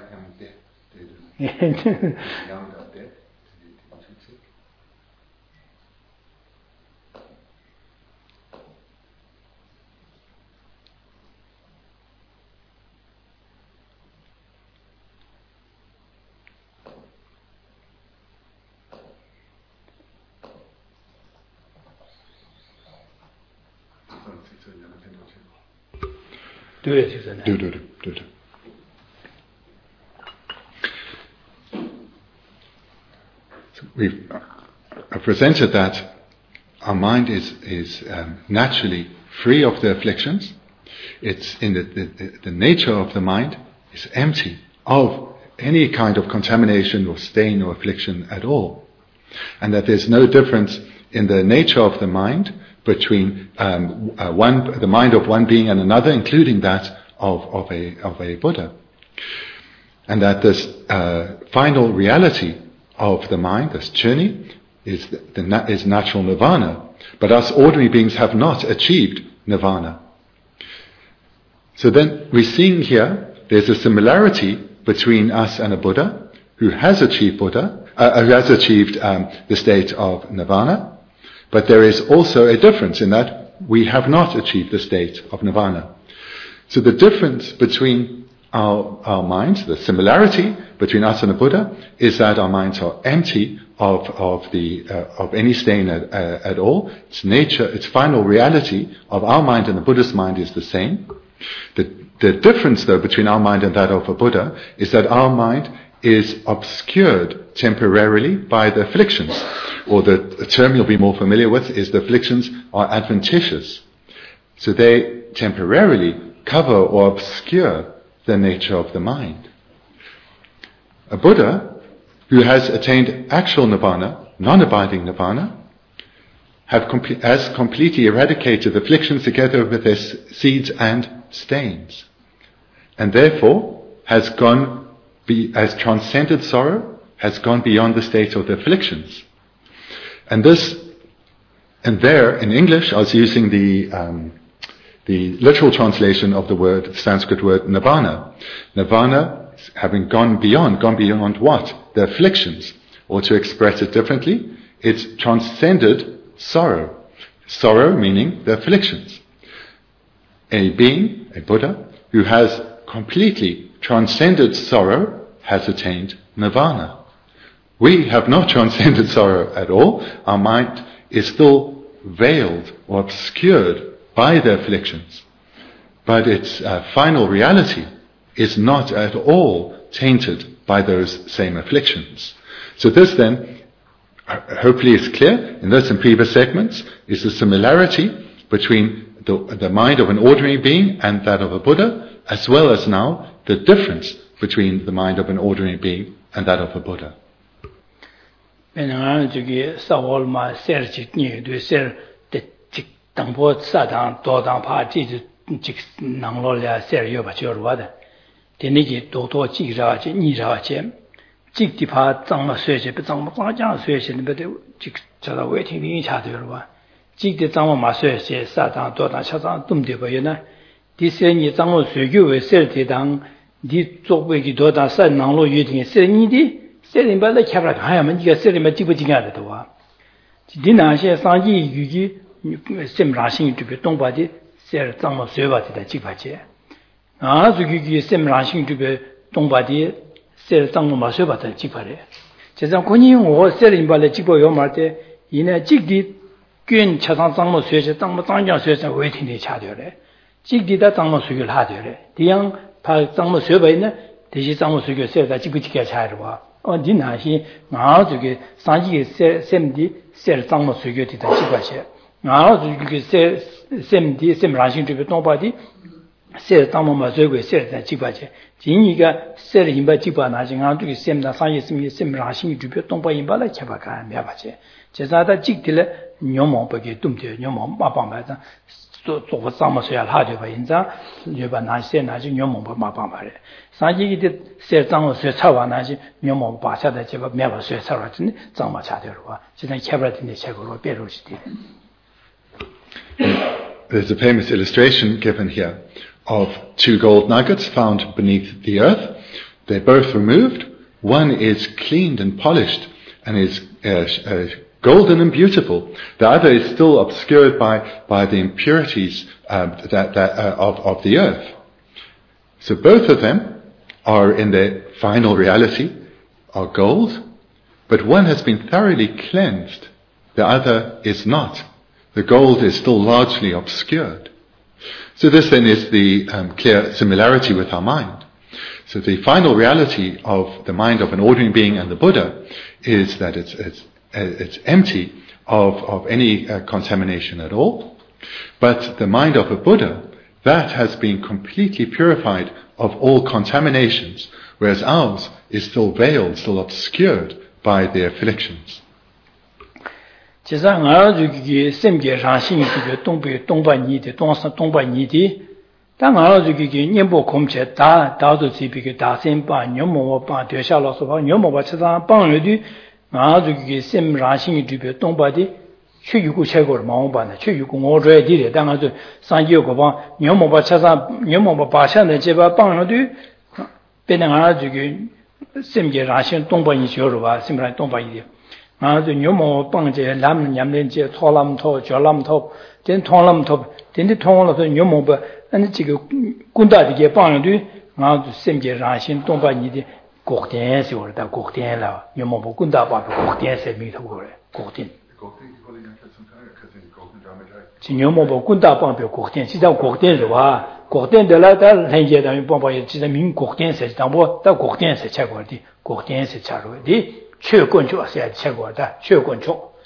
Do. So we've presented that our mind is naturally free of the afflictions. It's in the nature of the mind is empty of any kind of contamination or stain or affliction at all, and that there's no difference in the nature of the mind between the mind of one being and another, including that of a Buddha, and that this final reality of the mind, this journey, is natural nirvana. But us ordinary beings have not achieved nirvana. So then we're seeing here there's a similarity between us and a Buddha who has achieved who has achieved the state of nirvana. But there is also a difference in that we have not achieved the state of nirvana. So the difference between our minds, the similarity between us and the Buddha, is that our minds are empty of any stain at all. Its nature, its final reality of our mind and the Buddha's mind is the same. The difference, though, between our mind and that of a Buddha is that our mind is obscured temporarily by the afflictions, or the term you'll be more familiar with is the afflictions are adventitious. So they temporarily cover or obscure the nature of the mind. A Buddha who has attained actual nirvana, non-abiding nirvana, has completely eradicated afflictions together with their seeds and stains, and therefore has transcended sorrow, has gone beyond the state of the afflictions. And there in English, I was using the literal translation of the Sanskrit word nirvana. Nirvana, having gone beyond what? The afflictions. Or to express it differently, it's transcended sorrow. Sorrow meaning the afflictions. A being, a Buddha, who has completely transcended sorrow has attained nirvana. We have not transcended sorrow at all. Our mind is still veiled or obscured by the afflictions. But its final reality is not at all tainted by those same afflictions. So this then, hopefully is clear in this and previous segments, is the similarity between the mind of an ordinary being and that of a Buddha, as well as now the difference between the mind of an ordinary being and that of a Buddha. ser tangmo ma seba ta jikpare. Chezang kuni ngo ser inba le jikpo yo marte, ina jikdi gyun chasang tangmo suye, tangmo tangjang suye sa wei ting de cha de re. Jikdi da tangmo suye la de re. Diyang pa tangmo seba ina, deshi tangmo suye ser da jikpo jikya cha de wa. Di na xin nga zuge sanji ge semdi ser tangmo suye di da jikpa che. Nga zuge semdi sem rangxing zhibe tongpa di ser tangmo ma suye ge ser da jikpa che. 진이가 셀 인바 집바 나지 안두기 셈다 상이 있으면 셈 라싱이 주변 동바 인바라 쳐봐가 매바지 제자다 직딜 녀몽밖에 dum대 녀몽 마방바다 또 상마서야 하죠 봐 인자 여바 나세 나지 녀몽 마방바래 상이기 셀 장어서 차와 나지 녀몽 바샤다 제가 매바서 차라더니 장마 차대로와 지난 캐브라딘의 책으로 배로시디. There's a famous illustration given here of two gold nuggets found beneath the earth. They're both removed. One is cleaned and polished and is golden and beautiful. The other is still obscured by the impurities of the earth. So both of them are in their final reality are gold, but one has been thoroughly cleansed. The other is not. The gold is still largely obscured. So this then is the clear similarity with our mind. So the final reality of the mind of an ordinary being and the Buddha is that it's empty of any contamination at all. But the mind of a Buddha, that has been completely purified of all contaminations, whereas ours is still veiled, still obscured by the afflictions. 제가 알아주기 셈게 라신이 그 동바니데 동바니데 당 알아주기 년보 검체 다도 집이게 다셈바 녀모바 되샤로서 봐 녀모바 찾아 빵르디 알아주기 셈 라신이 주베 동바디 최유고 최고를 마음바네 최유고 오저에 디데 당아주 산지고 봐 녀모바 찾아 녀모바 바샤네 제바 빵르디 배는 알아주기 셈게 라신 동바니 저로 봐 셈라 동바니 아주 녀모 빵제 람 냠len제 토람토 졸람토 된 통람토 된디 통람토 녀모바 아니 지금 군다디게 빵르디 아주 셈게 라신 동바니디 곡된세 오르다 곡된라 녀모보 군다바 곡된세 미토고래 곡된 녀모보 군다방표 곡된 진짜 곡된르와 곡된들라다 현재다면 뻔뻔히 진짜 민 곡된세 당보 다 곡된세 차고디 곡된세 차로디 최권조 세야 최고다 최권조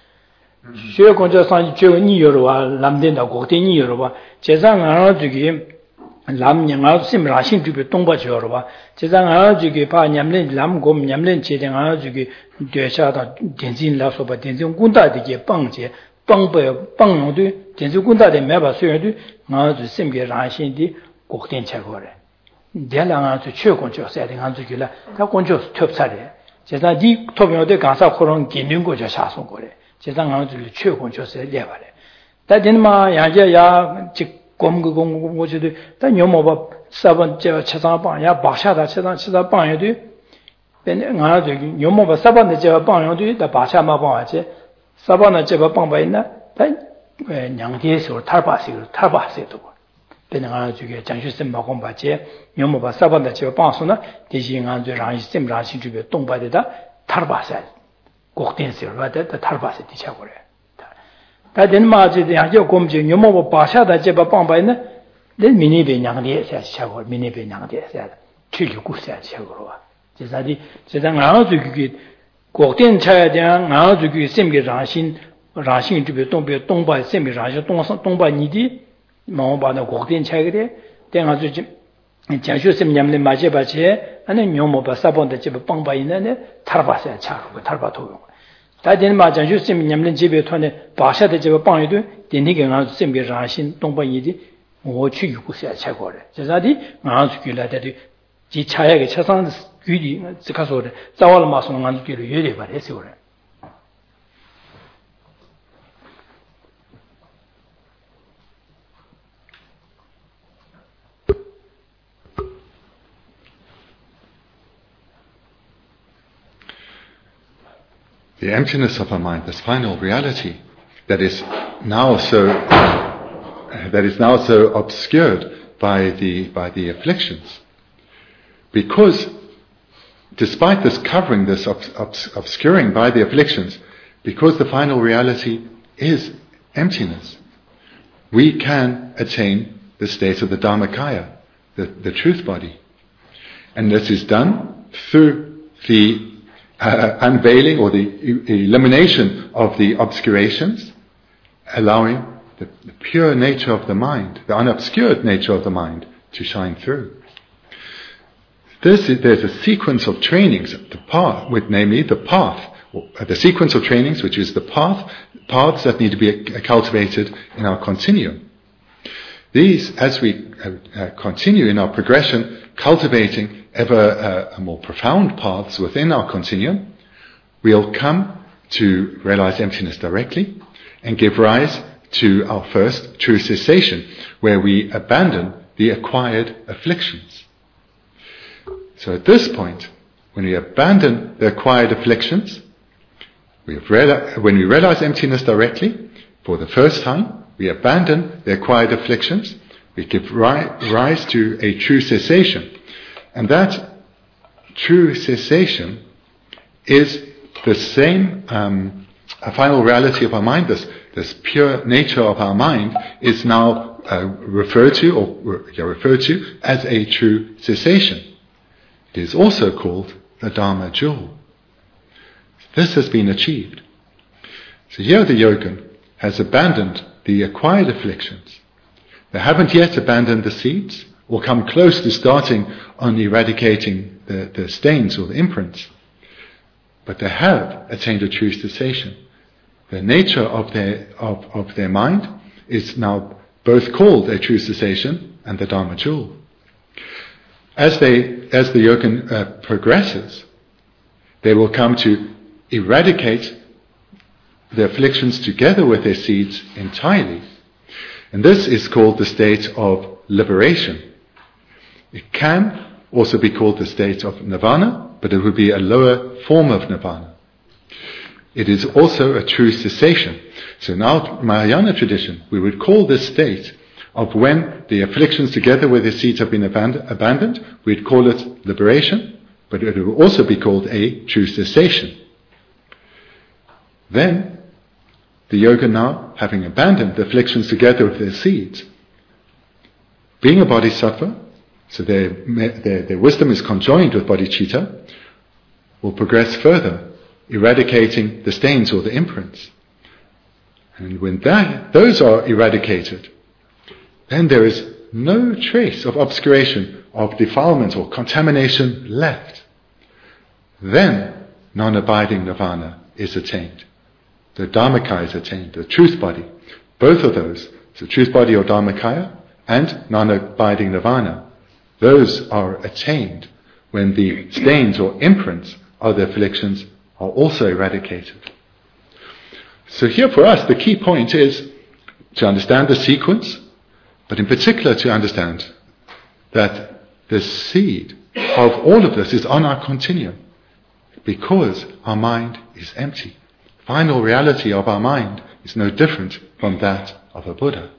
学工作上就你有的话，南边的国的你有的话，加上俺这个南人俺什么性这个东北去的话，加上俺这个把年龄南国年龄界定俺这个对下到电信来说吧，电信工大的个帮助帮用的电信工大的没把所有的俺就什么个性的国电切过来，这两俺就缺工作，现在俺这个了，他工作特别差的，加上你特别的干啥可能给人国家下送过来。加上俺这里缺工就是列下来，但是嘛，人家也就公，我觉得，但要么把三本这七张榜也把下他七张榜一堆，变成俺这个要么把三本的这榜一堆，他把下嘛榜去，三本的这个榜一呢，但两天时候他把谁多，变成俺这个江西省把公把这，要么把三本的这个榜数呢，这些俺这让什么让新这个东北的他把谁。国电是吧？他把是底下过来，但是嘛，这样就我们就要么我把下的这把帮白呢，那明年别两个的下过，明年别两个的下的，去就过下过了吧？就是的，就是俺这个国电车的，俺这个什么让新这边东北什么让新东北你的，我把那国电车的，等下就讲说什么年龄买这把车，那要么把三帮的这把帮白呢，他把是下过，他把投用。大家嘛，讲就是你们这边团的把下的这个帮一顿，天天给俺这边让新东北一的，我去有些吃过来，就是的，俺去来的，几吃一个吃上具体这个说的，早晚了嘛，说俺去了有点吧，也是有人。 The emptiness of our mind, this final reality that is now so obscured by the afflictions, because despite this covering, this obscuring by the afflictions, because the final reality is emptiness, we can attain the state of the Dharmakaya, the truth body, and this is done through the unveiling or the elimination of the obscurations, allowing the pure nature of the mind, the unobscured nature of the mind to shine through. There's a sequence of trainings, namely the path, the sequence of trainings which is the paths that need to be cultivated in our continuum. These, as we continue in our progression, cultivating ever more profound paths within our continuum, we'll come to realize emptiness directly and give rise to our first true cessation, where we abandon the acquired afflictions. So at this point, when we abandon the acquired afflictions, when we realize emptiness directly, for the first time, we abandon the acquired afflictions, we give rise to a true cessation. And that true cessation is the same final reality of our mind. This pure nature of our mind is now referred to as a true cessation. It is also called the Dharma jewel. This has been achieved. So here the yogin has abandoned the acquired afflictions. They haven't yet abandoned the seeds or come close to starting on eradicating the stains or the imprints. But they have attained a true cessation. The nature of their mind is now both called a true cessation and the Dharma jewel. As the yogin progresses, they will come to eradicate the afflictions together with their seeds entirely. And this is called the state of liberation. It can also be called the state of nirvana, but it would be a lower form of nirvana. It is also a true cessation. So in our Mahayana tradition, we would call this state of when the afflictions together with the seeds have been abandoned, we'd call it liberation, but it would also be called a true cessation. Then, the yoga now, having abandoned the afflictions together with their seeds, being a bodhisattva, so their wisdom is conjoined with bodhicitta, will progress further, eradicating the stains or the imprints. And when those are eradicated, then there is no trace of obscuration, of defilement or contamination left. Then non-abiding nirvana is attained. The Dharmakaya is attained, the truth body. Both of those, the truth body or Dharmakaya and non-abiding nirvana, those are attained when the stains or imprints of the afflictions are also eradicated. So here for us, the key point is to understand the sequence, but in particular to understand that the seed of all of this is on our continuum, because our mind is empty. Final reality of our mind is no different from that of a Buddha.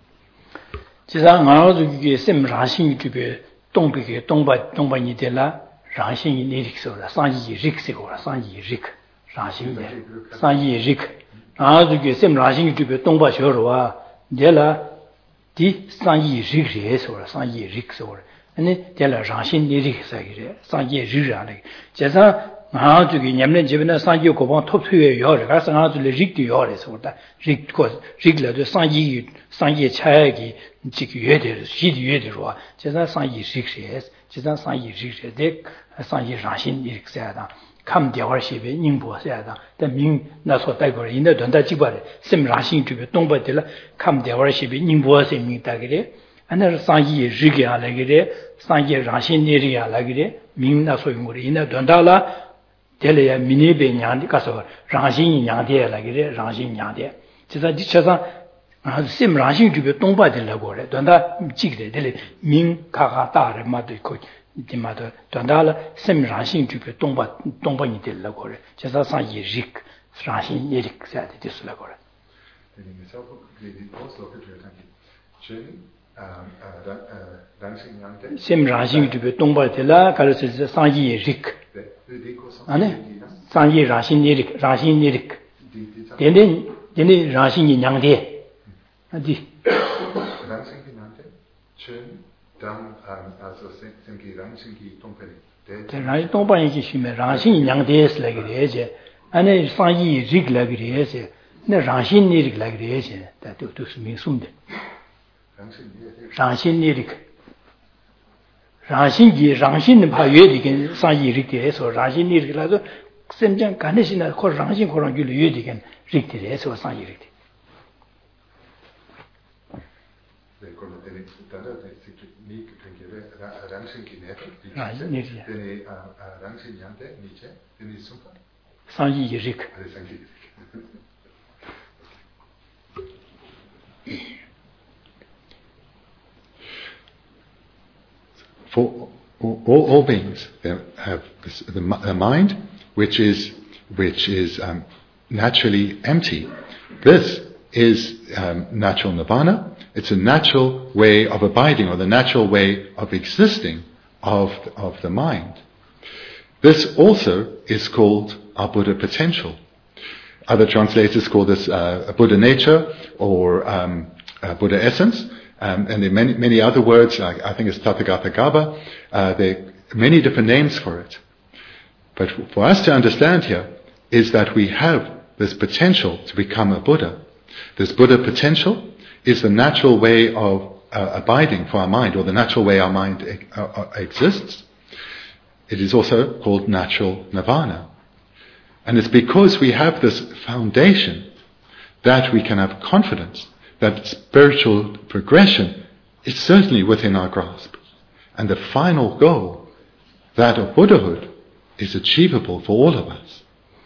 Kam diawar shibe nyingbo sayada, da ming naso daigore, ina donda jigbare, sim rashing tube, dongba dila, kam diawar shibe nyingbo se ming dagire, anar sangyi rigi alagire, sangyi rashing niri alagire, ming naso yungore, ina donda la, dila ya minibe nyangde, kaso rashing nyangde alagire, rashing nyangde. Chisa di chasa, sim rashing tube, dongba dila gore, donda jigde, dila ming kaka dare mado koi, dimado dandala sem rashing tube tomba ni del gore chesa sa yirik rashing yirik sa de dis la gore sem rashing tube tomba de la kala se sa yirik ane sa yi rashing yirik dende rashing nyang de adi also Senki Rangsinki Tongpeli. Der Tongpeli Kishime Rangshin Yangdes Lagreje, and a Sanyi Rig Lagrese, the Rangshin Nirik Lagrese, that to Sumde. Rangshin Nirik Rangshin Payedik and Sanyi Rikes or Rangshin Nirik, Semjan Kanishina, Rangshin Korangul Yudik and Rikes or Sanyi Rik. For all beings, they have the mind, which is naturally empty. This is natural nirvana. It's a natural way of abiding, or the natural way of existing of the mind. This also is called our Buddha potential. Other translators call this Buddha nature or Buddha essence, and there are many other words. I think it's Tathagata Gaba. There are many different names for it. But for us to understand here is that we have this potential to become a Buddha. This Buddha potential is the natural way of abiding for our mind, or the natural way our mind exists. It is also called natural nirvana. And it's because we have this foundation that we can have confidence that spiritual progression is certainly within our grasp. And the final goal, that of Buddhahood, is achievable for all of us.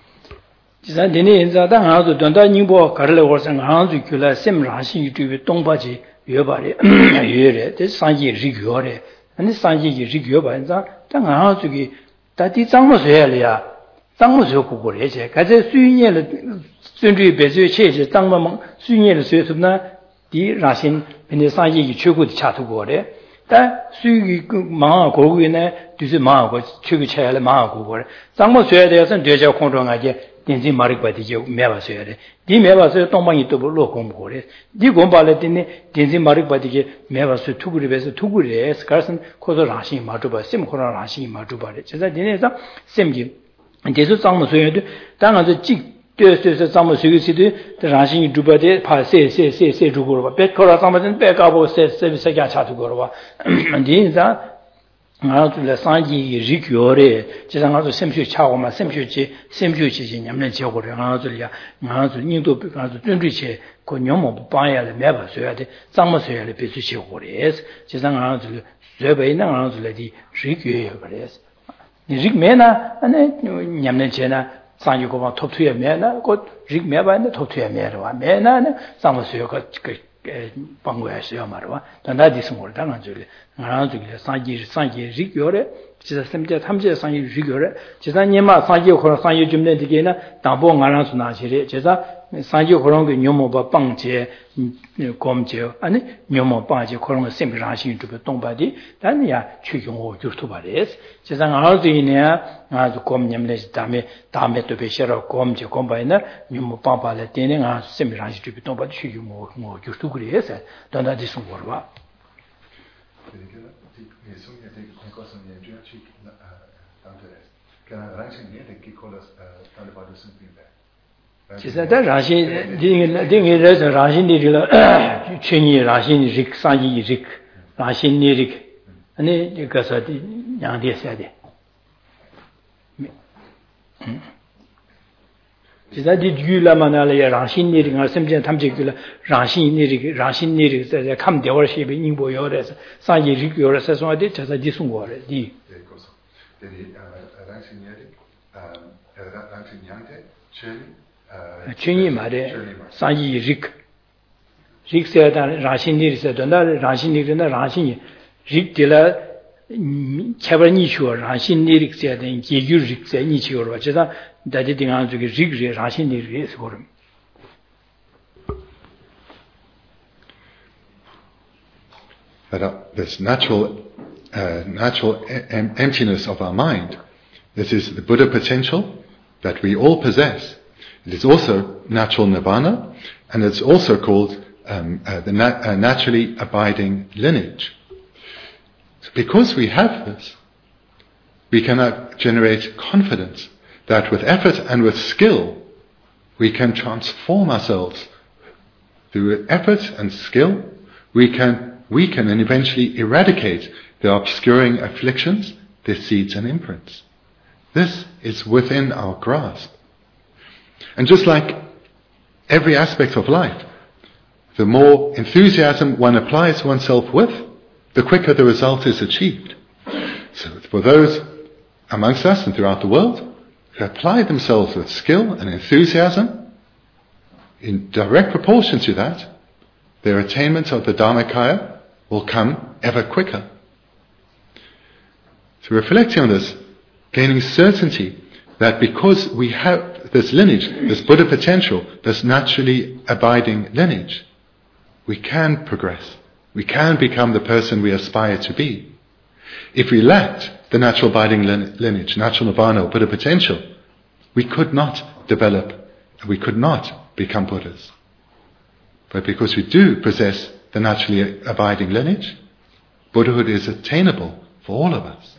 Dinzi Marik Badi Meva Sere. Di Meva Sere Tombani to Locom Gore. Di Gombalatini, Dinzi Marik Badi Meva Sutuguri, Tuguri, Scarson, Kozo Rashi Matuba, Simkora Rashi Matuba. Cesa Dineza, Simgi. And this is some Soyed, Tanga the Jig 对咱们这个是的让心主播的怕谁主过了吧别靠了咱们别搞不谁家差主过了吧你咱我做了3级日교래就像我做sem표 차고嘛sem표 지 냠는 지역으로我做了我做印度我做针对些그 녀모 빠야를 매봐 줘야 돼 장모 줘야 돼 비수 지역으로就像我做저배는我做了的日교예요 그래서 니 매나 아니 냠는 제나 상유고만 톱투에 매나 곧 릭 매바는 톱투에 매라 매나는 상모수요 그 방고야셔 말아 단다디 스몰 당한 줄이 나랑 줄이 상기 릭요래 지사 샘제 탐제 상기 릭요래 지사 님마 상기 코로 상기 좀내 되게나 담보 나랑 수나시래 지사 상기 코로 그 녀모바 빵제 곰제 아니 녀모 빵제 코로 샘비라신 좀 동바디 단이야 추경호 주투바레스 지사 나르디네 아주 곰님네 다음에 또 베셔로 곰제 곰바이나 녀모 빵바레 되는 아 샘비라신 좀 동바디 추경호 주투 그래서 단다디 숨거와其实在让心定人让心的这个群里让心的这个上亿这个让心的这个那这个是的两点三的其实的语了嘛那了让心的这个身边他们这个让心的这个在看电话是被宁波有的上亿这个有的是说的这是的送过的的群里嘛的上亿rik se da rashin ni se da rashin ni da rashin rik de la chabar ni chuo rashin ni rik se da ge yu rik se ni chuo ba je da da de ding an zu ge rik re rashin ni re so ro But this natural emptiness of our mind, this is the Buddha potential that we all possess. It is also natural nirvana, and it's also called the naturally abiding lineage. So because we have this, we can now generate confidence that with effort and with skill, we can transform ourselves. Through effort and skill, we can weaken and eventually eradicate the obscuring afflictions, their seeds and imprints. This is within our grasp. And just like every aspect of life, the more enthusiasm one applies oneself with, the quicker the result is achieved. So for those amongst us and throughout the world who apply themselves with skill and enthusiasm, in direct proportion to that, their attainment of the Dharmakaya will come ever quicker. So reflecting on this, gaining certainty that because we have this lineage, this Buddha potential, this naturally abiding lineage, we can progress. We can become the person we aspire to be. If we lacked the natural abiding lineage, natural nirvana or Buddha potential, we could not develop, we could not become Buddhas. But because we do possess the naturally abiding lineage, Buddhahood is attainable for all of us.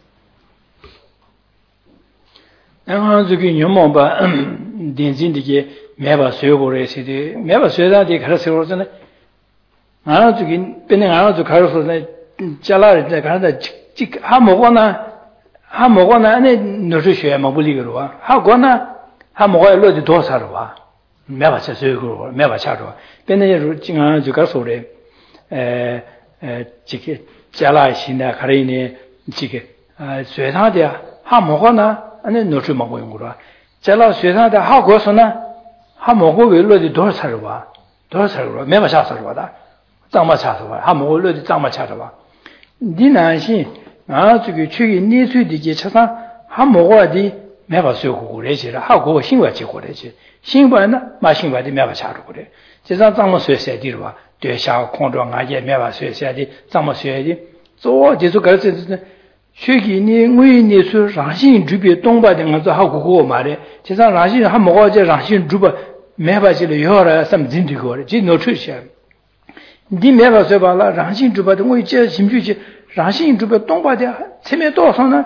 아니 노트 먹고 있는 거라. 제가 쇠사한테 하고 서나 하 먹고 외로디 돌살을 봐. 돌살을 매마 차서를 봐다. 장마 차서 봐. 하 먹고 외로디 장마 차서 봐. 니나시 아 저기 최기 니수디게 차사 하 먹어야지 매바 쇠고 그래지라 하고 신과지 그래지. 신과는 마신과디 매바 차로 그래. 제가 장마 쇠세디로 봐. 对下空中啊也매바 쇠세디 장마 쇠디. 저 제주 가서学习你为你说让心主别东巴的我做好过过말에 제가让心还먹어 제让心主不没把这个有了什么真的过了这弄出去你没把说吧了让心主把的我这心去让心主不东巴的前面多少呢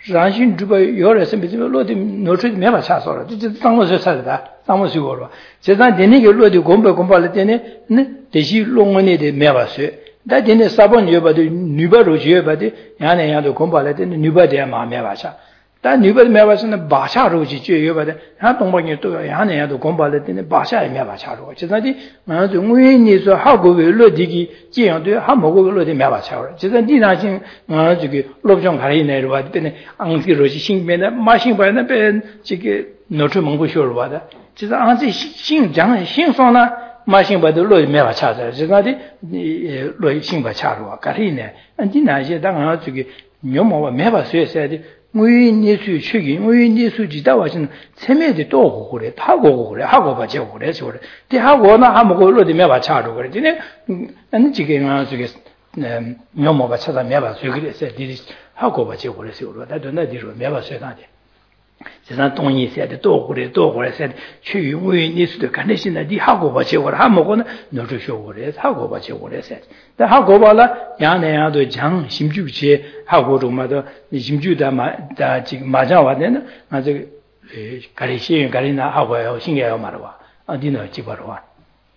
ranjin juba yore se bizime lo de no chue me ba cha so la de zang mo se sa da zang mo su go lo je zang de ni ge lo de gong ba le de ne de ji long ne de me ba se da de ne sa bon ye ba de nu ba ro je ba de ya ne ya de gong ba le de nu ba de ma me ba cha da nu ba me ba se ne ba cha ro ji jue ye ba de ha dong ba ni to ya ne ya de gong ba le de ne ba cha ye me ba cha ro je zang de ma de ngui ni so ha go we lo de gi ji yang de ha mo go lo de me ba cha ro je zang di na jing ma这个lo bjong ga ri ne ro ba de ne ang ti ro ji xing be ne ma xing ba ne be这个no chu mong bu xiu ro ba de je zang ang ji xing jiang xing song na ma xing ba de lo me ba cha de je zang de lo xing ba cha ro ga ri ne an ji na xie dang ang这个牛毛吧没吧学学的我你去去给我你去知道我是前面的多过来他过来哈过吧就过来说的这哈过那还没过落的没吧差着过来今天那这个啊这个牛毛吧差的没吧学给的是的哈过吧就过来说的但是那地方没吧学上的就像东西写的多过来写的去因为你是的肯定现在你哈过吧就过来还没过呢那就学过来哈过吧就过来写但哈过吧了样那样都讲心就些哈过中嘛的你心就的嘛的这个马上话的呢啊这个咖喱鲜咖喱那哈过要新要嘛的话啊你呢记不的话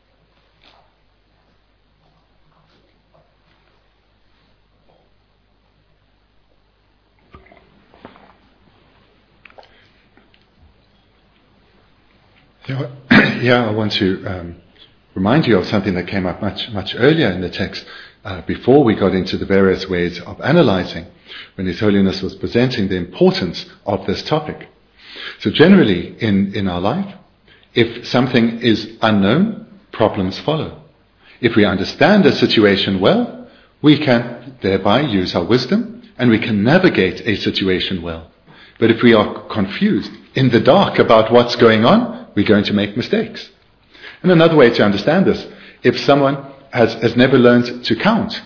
Yeah, I want to remind you of something that came up much earlier in the text, before we got into the various ways of analyzing, when His Holiness was presenting the importance of this topic. So generally, in our life, if something is unknown, problems follow. If we understand a situation well, we can thereby use our wisdom, and we can navigate a situation well. But if we are confused, in the dark about what's going on, we're going to make mistakes. And another way to understand this, if someone has never learned to count,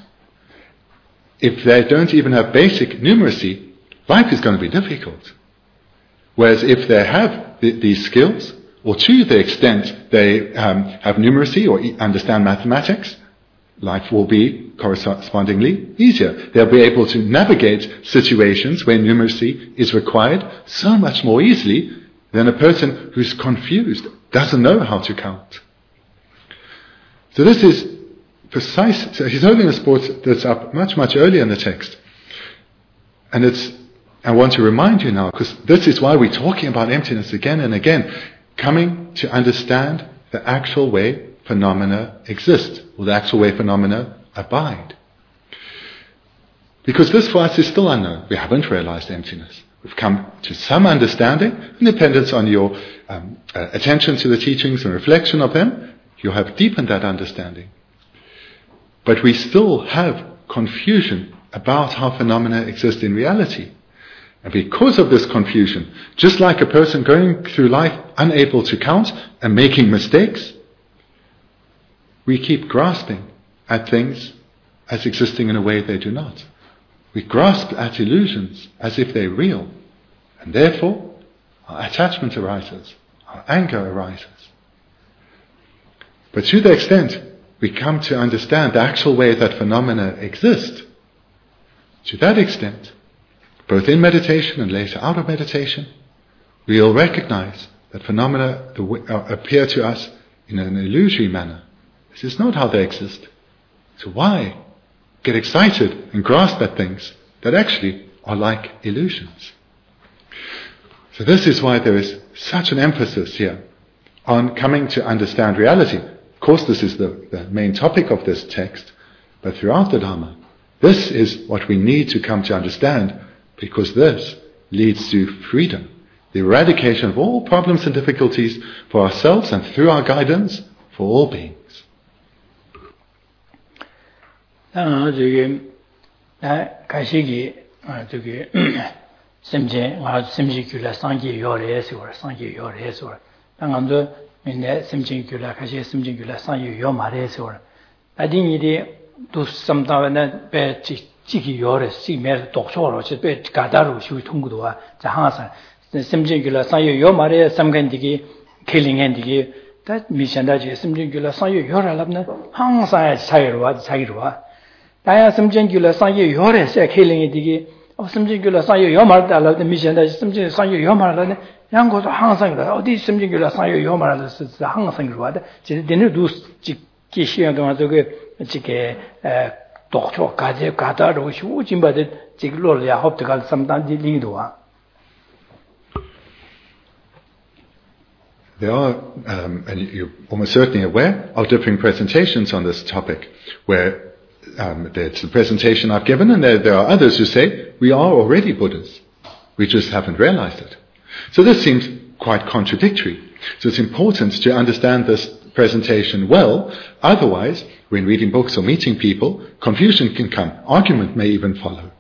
if they don't even have basic numeracy, life is going to be difficult. Whereas if they have these skills, or to the extent they have numeracy or understand mathematics, life will be correspondingly easier. They'll be able to navigate situations where numeracy is required so much more easily than a person who's confused, doesn't know how to count. So this is precise. So His Holiness brought this up much earlier in the text. And I want to remind you now, because this is why we're talking about emptiness again and again, coming to understand the actual way phenomena exist, or the actual way phenomena abide. Because this for us is still unknown. We haven't realized emptiness. We've come to some understanding, and dependence on your attention to the teachings and reflection of them, you have deepened that understanding. But we still have confusion about how phenomena exist in reality. And because of this confusion, just like a person going through life unable to count and making mistakes, we keep grasping at things as existing in a way they do not. We grasp at illusions as if they're real, and therefore our attachment arises, our anger arises. But to the extent we come to understand the actual way that phenomena exist, to that extent, both in meditation and later out of meditation, we'll recognize that phenomena appear to us in an illusory manner. This is not how they exist. So why get excited and grasp at things that actually are like illusions? So this is why there is such an emphasis here on coming to understand reality. Of course, this is the main topic of this text, but throughout the Dharma, this is what we need to come to understand, because this leads to freedom, the eradication of all problems and difficulties for ourselves and through our guidance for all beings. 这个开始给这个心情啊心情去了上节要来说上节要来说当然说现在心情去了开始心情去了上节要嘛来说那第二的都什么到那被这个要的心里面读错了就被嘎达路修通过的话在行上心情去了上节要嘛的三个这个开灵验这个但没想到这心情去了上节要了呢行上才有了才有了大家心情去了上节要的是开灵验这个 심진규라 상여 요말달라데 미션다 심진 상여 요말라네 양고도 항상 그래 어디 심진규라 상여 요말라서 항상 그러다 제대로 두지 시행동안 저게 지게 독초 가제 가다로 시우진바데 지글로야 합득할 삼단지 링도와 There are, and you're almost certainly aware, of differing presentations on this topic, where there's the presentation I've given, and there are others who say, we are already Buddhas. We just haven't realized it. So this seems quite contradictory. So it's important to understand this presentation well, otherwise, when reading books or meeting people, confusion can come. Argument may even follow.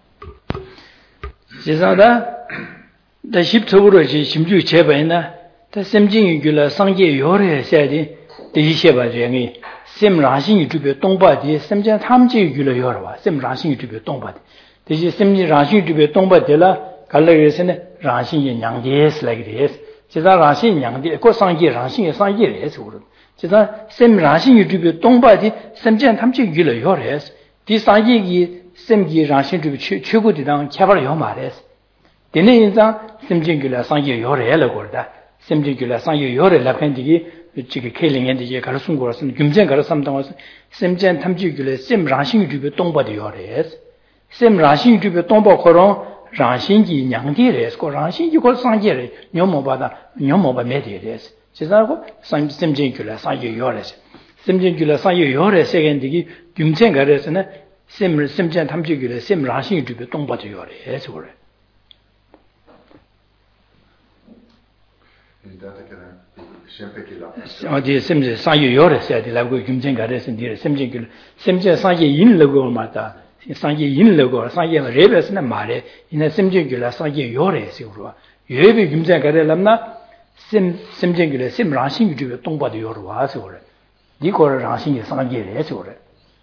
다 심진유규라 상계 요래 해야지 대시해봐 저기 심라신 유튜브 동바디 심진 탐지유규라 요러와 심라신 유튜브 동바디 대시 심라신 유튜브 동바디라 갈래에서는 라신이 양제스라기레스 제가 라신 양제 그 상계 라신이 상계레스 그러 제가 심라신 유튜브 동바디 심진 탐지유규라 요래스 디 상계기 심기 라신 유튜브 최고디랑 개발 요 말레스 되는 인상 심진규라 상계 요래라 그러다 심지규라 상여 요래 라펜디기 지게 켈링엔디게 가르순 거라서 금전 가르삼당와서 심전 탐지규래 심라신 유튜브 동바디 요래스 심라신 유튜브 동바 거론 라신기 양디레스 거 라신기 거 상제레 녀모바다 녀모바 메디레스 제자고 심진규라 상여 요래스 심진규라 상여 요래 세겐디기 금전 가르서는 심전 탐지규래 심라신 유튜브 동바디 요래스 그래 어디 심지 상여 요래서 되라고 김전 가르서 뒤에 심진규 심지 상여 인르고 말다 상여 인르고 상여 레베스는 말에 이내 심진규라 상여 요래서 그러 예비 김전 가르람나 심진규라 심라신 유튜브 동바도 요러와서 그래 이거를 라신이 상여래서 그래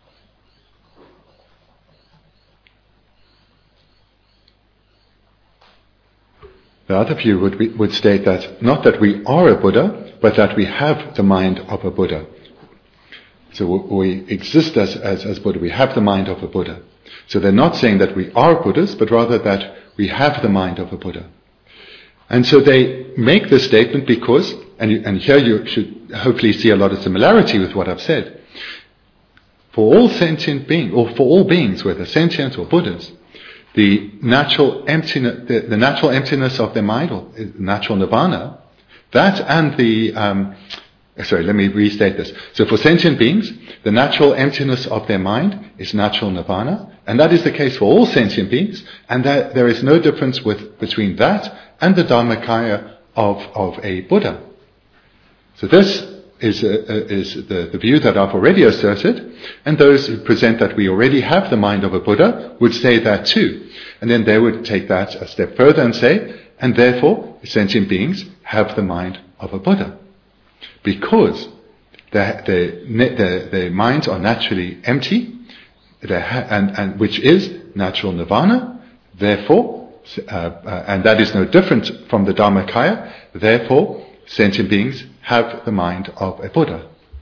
The other view would state that not that we are a Buddha, but that we have the mind of a Buddha. So we exist as Buddha, we have the mind of a Buddha. So they're not saying that we are Buddhas, but rather that we have the mind of a Buddha. And so they make this statement because, and here you should hopefully see a lot of similarity with what I've said, for all sentient beings, or for all beings, whether sentient or Buddhas, the natural emptiness of their mind, or natural nirvana, that and the, let me restate this. So for sentient beings, the natural emptiness of their mind is natural nirvana, and that is the case for all sentient beings, and that there is no difference between that and the Dharmakaya of a Buddha. So this is the view that I've already asserted, and those who present that we already have the mind of a Buddha would say that too. And then they would take that a step further and say, and therefore sentient beings have the mind of a Buddha. Because their minds are naturally empty, and which is natural nirvana, therefore, and that is no different from the Dharmakaya, therefore sentient beings have the mind of a Buddha.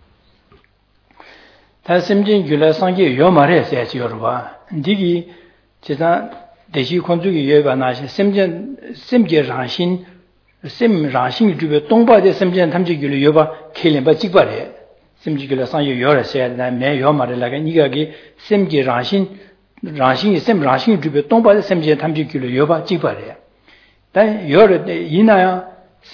다심진 귤라 상계 요말에 세지어와 디기 제가 대시 건축이 예반하시 심계 라신 심라신 주변 동바데 심전 탐지 귤 요바 켈렘바 직바래 심지 귤라 상계 요래 세야나 매 요말에 라가 니가기 심계 라신 심라신 주변 동바데 심전 탐지 귤 요바 직바래 단 요래 이나야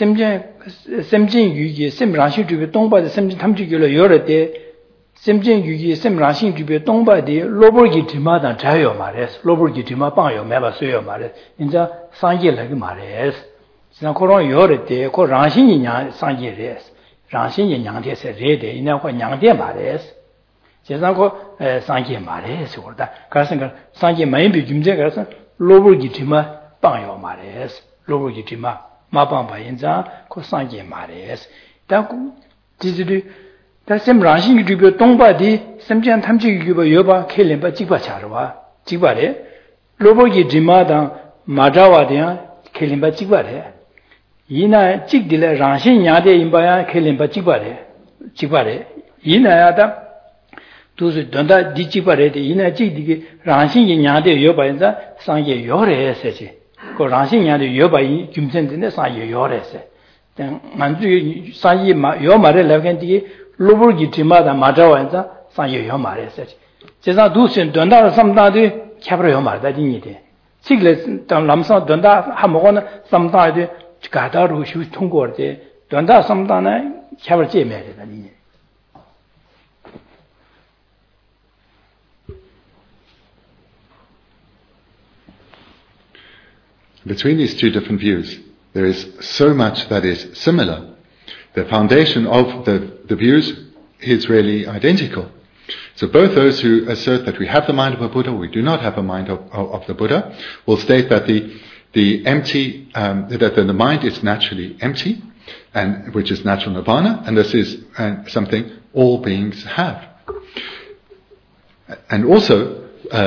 심진 유기 심라신 주변 동바데 심전 탐지 귤 요래 때 심진 유기 심라신 주변 동바데 로버기 디마다 자요 말레스 로버기 디마 빵요 매바 쇠요 말레스 인자 상계라기 말레스 지난 코로나 요래 때코 라신이 냐 상계레스 라신이 냥데세 레데 이나코 냥데 말레스 제상코 상계 말레스 그러다 가서가 상계 마인비 김제 가서 로버기 디마 빵요 말레스 로버기 디마 마빵바 인자 코 상계 말레스 다고 지지리 다심 라신 주변 동바디 심전 탐지 유바 여바 켈렘바 직바 자르와 직바래 로버기 디마다 마자와디야 켈렘바 직바래 이나 직딜레 라신 야데 임바야 켈렘바 직바래 이나야다 도스 donda 디치바레데 이나 지디기 랑신이 냐데 요바인자 상ye 요레세지 그 랑신냐데 요바이 김센데 상ye 요레세 then 만주 상ye 요마레 레겐디 로불기 티마다 마자완자 상ye 요마레세지 제가 두신 donda 삼다데 캬브로 요마다 디니데 지글 당 람사 donda 하모고는 삼다데 가다로 슈 통고르데 donda 삼다나 캬브르 제메레다 디니 Between these two different views, there is so much that is similar. The foundation of the views is really identical. So both those who assert that we have the mind of a Buddha, or we do not have a mind of the Buddha, will state that the empty, that the mind is naturally empty, and which is natural nirvana, and this is something all beings have. And also,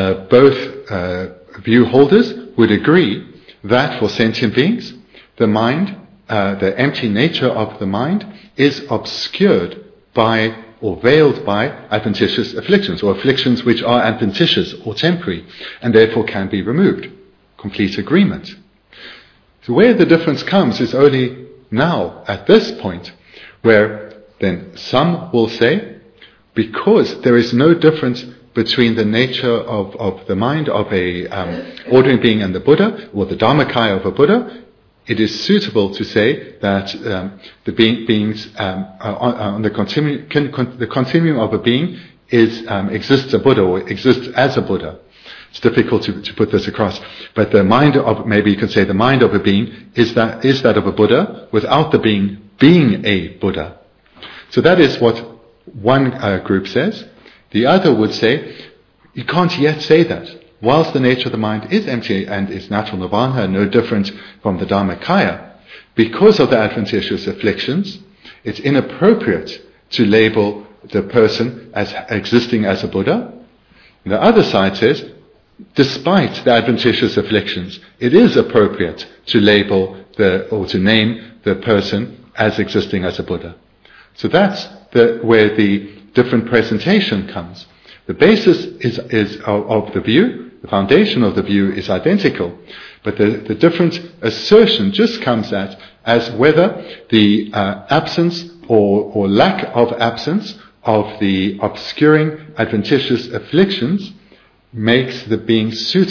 both view holders would agree that for sentient beings, the mind, the empty nature of the mind is obscured by or veiled by adventitious afflictions, or afflictions which are adventitious or temporary, and therefore can be removed. Complete agreement. So where the difference comes is only now, at this point, where then some will say, because there is no difference between the nature of the mind of a ordinary being and the Buddha, or the Dharmakaya of a Buddha, it is suitable to say that the beings on the continuum of a being exists a Buddha, or exists as a Buddha. It's difficult to put this across, but the mind of, maybe you could say, the mind of a being is that of a Buddha without the being a Buddha. So that is what one group says. The other would say, you can't yet say that. Whilst the nature of the mind is empty and is natural nirvana, no different from the Dharmakaya, because of the adventitious afflictions, it's inappropriate to label the person as existing as a Buddha. And the other side says, despite the adventitious afflictions, it is appropriate to label or to name the person as existing as a Buddha. So that's where the different presentation comes. The basis is of the view, the foundation of the view is identical, but the different assertion just comes at as whether the absence or lack of absence of the obscuring adventitious afflictions makes the being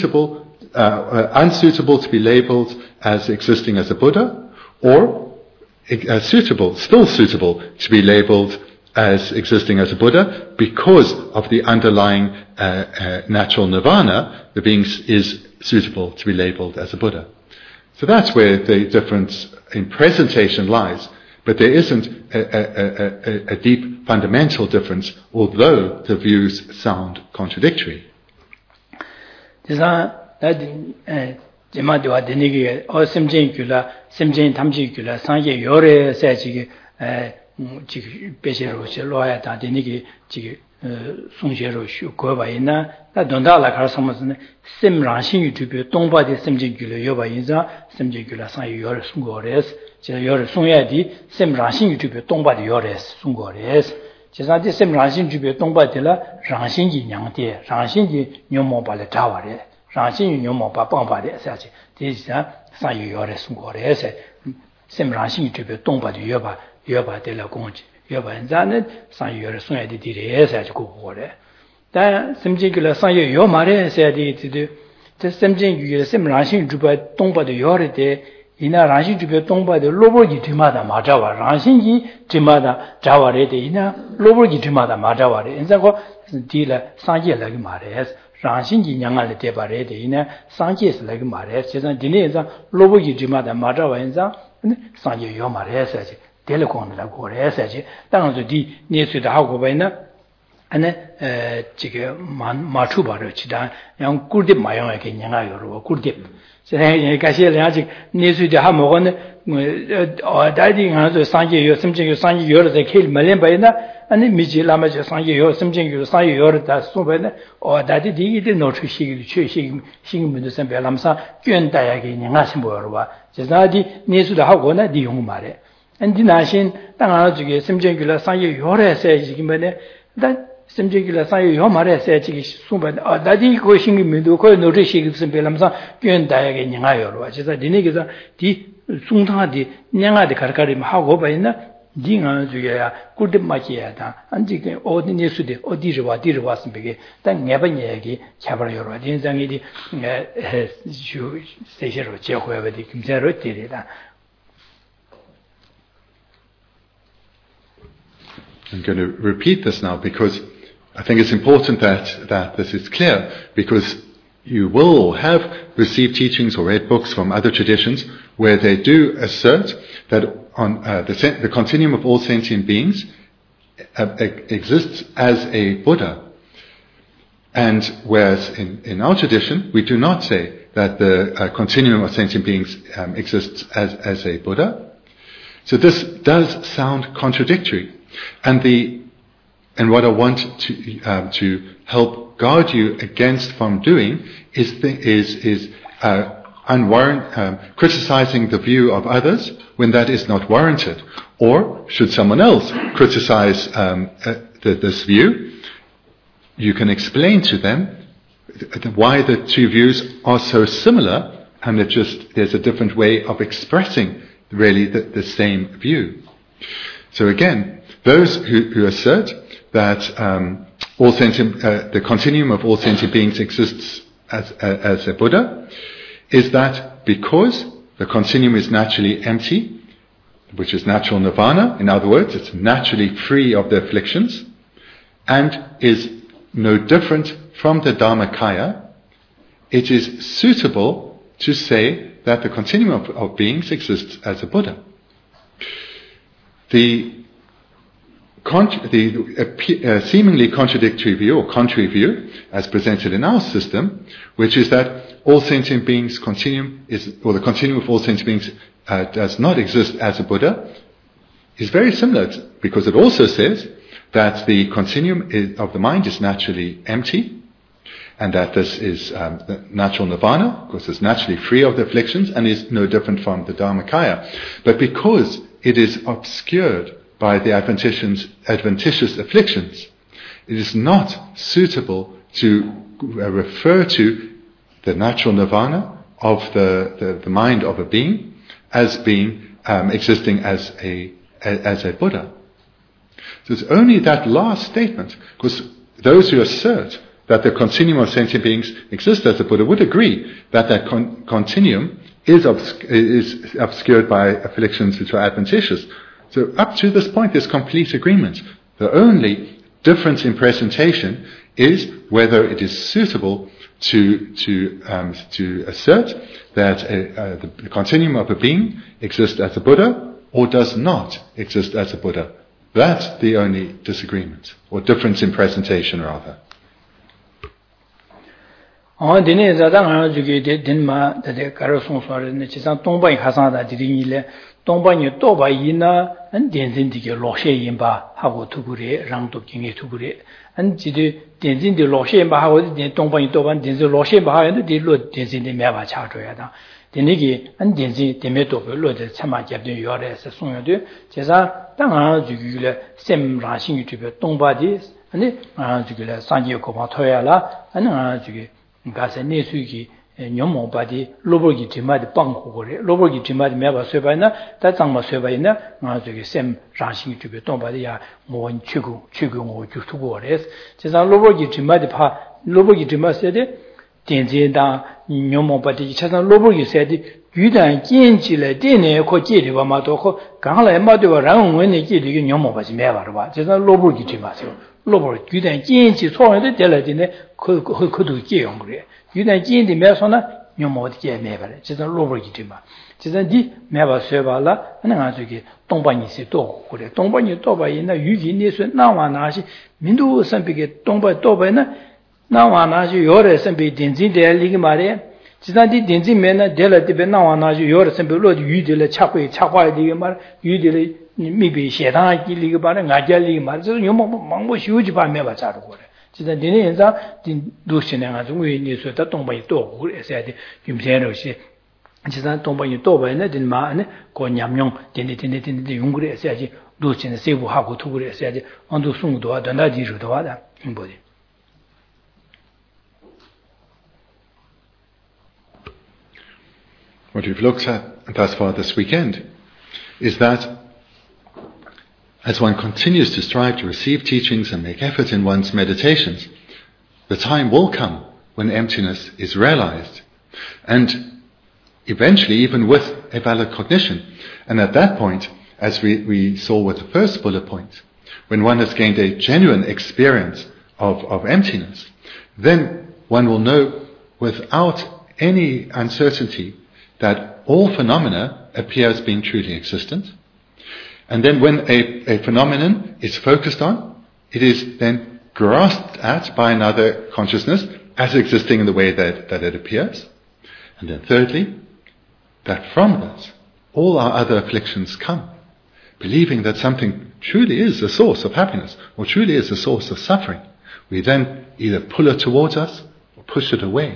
unsuitable to be labeled as existing as a Buddha, or still suitable to be labeled as existing as a Buddha because of the underlying natural nirvana. The being is suitable to be labeled as a Buddha. So that's where the difference in presentation lies. But there isn't a deep fundamental difference, although the views sound contradictory. 배제로 실로야 다 되니게 지금 송제로 쇼고바이나 다 돈다라 가서서는 셈랑신 유튜브 동바디 셈진규로 요바인자 셈진규라 상이 요를 송고레스 제가 요를 송야디 셈랑신 유튜브 동바디 요레스 송고레스 제가 디 셈랑신 유튜브 동바디라 랑신지 냥데 랑신지 뇨모발에 자와레 랑신이 뇨모바 빵바데 사지 디자 상이 요레스 송고레스 셈랑신 유튜브 동바디 요바 yoba de la gonji yoba nzane sanyo re sonya de dire sa ji ko gore da simjin gula sanyo yo mare sa de de simjin gula sim ranshin juba tongba de yore de ina ranshin juba tongba de lobo ji tima da ma jawa ranshin ji tima da jawa re de ina lobo ji tima da ma jawa re inza ko di la sanje la gi mare ranshin ji nyanga le de ba re de ina sanje se la gi mare je san dine inza lobo ji tima da ma jawa inza sanje yo mare sa ji 텔레콤이라 고래서지 땅도 디 니스도 하고 봐이나 안에 지금 마추바로 지다 양 꿀딥 마용하게 냥아요로 꿀딥 제가 가시를 아직 니스도 하 먹었네 다디가서 상계요 심정요 상계요를 kel 말렘 바이나 아니 미지라마지 상계요 심정요 상계요를 다 소베네 다디 디기데 노트시기 최시 신문도 선배람사倦다야게 냥아신 보여로 봐 제가디 니스도 하고나 디용 말에 엔디나신 땅하나 주게 심정규라 상계 요래서 지금에 다 심지기라 사유 요 말에 세지기 숨바 다디 고싱이 민도 거 노트시기 심벨람사 견다야게 냥아요로 와서 디네기서 디 숭탕하디 냥아디 가르가리 하고 바이나 딩아 주야야 꿀듭마기야다 안지게 어디니 수디 어디르와 심베게 단 녀바녀기 차버려요 인상이디 주 세셔로 제호야베디 김자로 데리다 I'm going to repeat this now because I think it's important that this is clear, because you will have received teachings or read books from other traditions where they do assert that on the continuum of all sentient beings exists as a Buddha. And whereas in our tradition, we do not say that the continuum of sentient beings exists as a Buddha. So this does sound contradictory. And what I want to help guard you against from doing is criticizing the view of others when that is not warranted. Or should someone else criticize this view, you can explain to them why the two views are so similar, and there's a different way of expressing really the same view. So again, those who assert that the continuum of all sentient beings exists as a Buddha, is that because the continuum is naturally empty, which is natural nirvana, in other words, it's naturally free of the afflictions, and is no different from the Dharmakaya, it is suitable to say that the continuum of beings exists as a Buddha. The seemingly contradictory view or contrary view, as presented in our system, which is that all sentient beings continuum the continuum of all sentient beings does not exist as a Buddha, is very similar because it also says that the continuum of the mind is naturally empty, and that this is the natural nirvana, because it's naturally free of the afflictions and is no different from the Dharmakaya. But because it is obscured by the adventitious afflictions, it is not suitable to refer to the natural nirvana of the mind of a being as being existing as a Buddha. So it's only that last statement, because those who assert that the continuum of sentient beings exists as a Buddha would agree that continuum is obscured by afflictions which are adventitious. So up to this point, there's complete agreement. The only difference in presentation is whether it is suitable to assert that the continuum of a being exists as a Buddha or does not exist as a Buddha. That's the only disagreement, or difference in presentation rather. dine zadang juge de dinma de karosong sore ne chisang tongbai khasang da diri le tongbai ni toba yina an denzin dige loxie yinba hago tugure rangdo kinge tugure an jide denzin de loxie yinba hago de tongbai toba denzin loxie yinba hago de lo denzin de meba cha zhe ya da dine gi an denzin de me tobe lo de chama jab de yo de se song yo de jesa dang juge le sem ra xin yu de tongba di ani juge le sang ji ko ma thoya la an juge 가서 내수기 녀모바디 로버기 지마디 빵고거래 로버기 지마디 매바 쇠바이나 다장마 쇠바이나 저기 샘 라싱이 주게 동바디야 모원 추구 뭐 주투고래스 제가 로버기 지마디 파 로버기 지마세데 덴제다 녀모바디 차상 로버기 세디 유단 찐지래 데네 코지리 바마도 코 강래 마도와 랑원의 지리 녀모바지 매바로 봐 제가 로버기 지마세요 로버 유단 찐지 소원의 될라디네 그도 제용 그래 유단 찐디 매서나 녀모디 제 매바래 제가 로버기 지마 제가 디 매바 쇠바라 하는 아주기 동반이시 또 그래 동반이 또 봐이나 유기니스 나와나시 민도 선비게 동반 또 봐이나 나와나시 요래 선비 딘진데 리기 말에 지단디 딘진면나 될라디베 나와나시 요래 선비 로디 유딜레 차고에 차과에 말 유딜레 미비 셰다기 리기 말에 나잘리 말 저 요모 망고 쉬우지 밤에 봐 자르고 그래 진짜 니네 인자 도시네 가지고 이니서 다 동반이 또 그래서야 돼 김세로시 진짜 동반이 또 봐야 된 마네 고 냠용 딘딘딘딘 용그래 해야지 로치는 세부하고 투구를 했어야지 언도 송도 하던다 지르도 하다 뭐지. What we've looked at thus far this weekend is that as one continues to strive to receive teachings and make effort in one's meditations, the time will come when emptiness is realized, and eventually even with a valid cognition. And at that point, as we saw with the first bullet point, when one has gained a genuine experience of emptiness, then one will know without any uncertainty that all phenomena appear as being truly existent. And then when a phenomenon is focused on, it is then grasped at by another consciousness as existing in the way that it appears. And then thirdly, that from that, all our other afflictions come, believing that something truly is a source of happiness or truly is a source of suffering. We then either pull it towards us or push it away.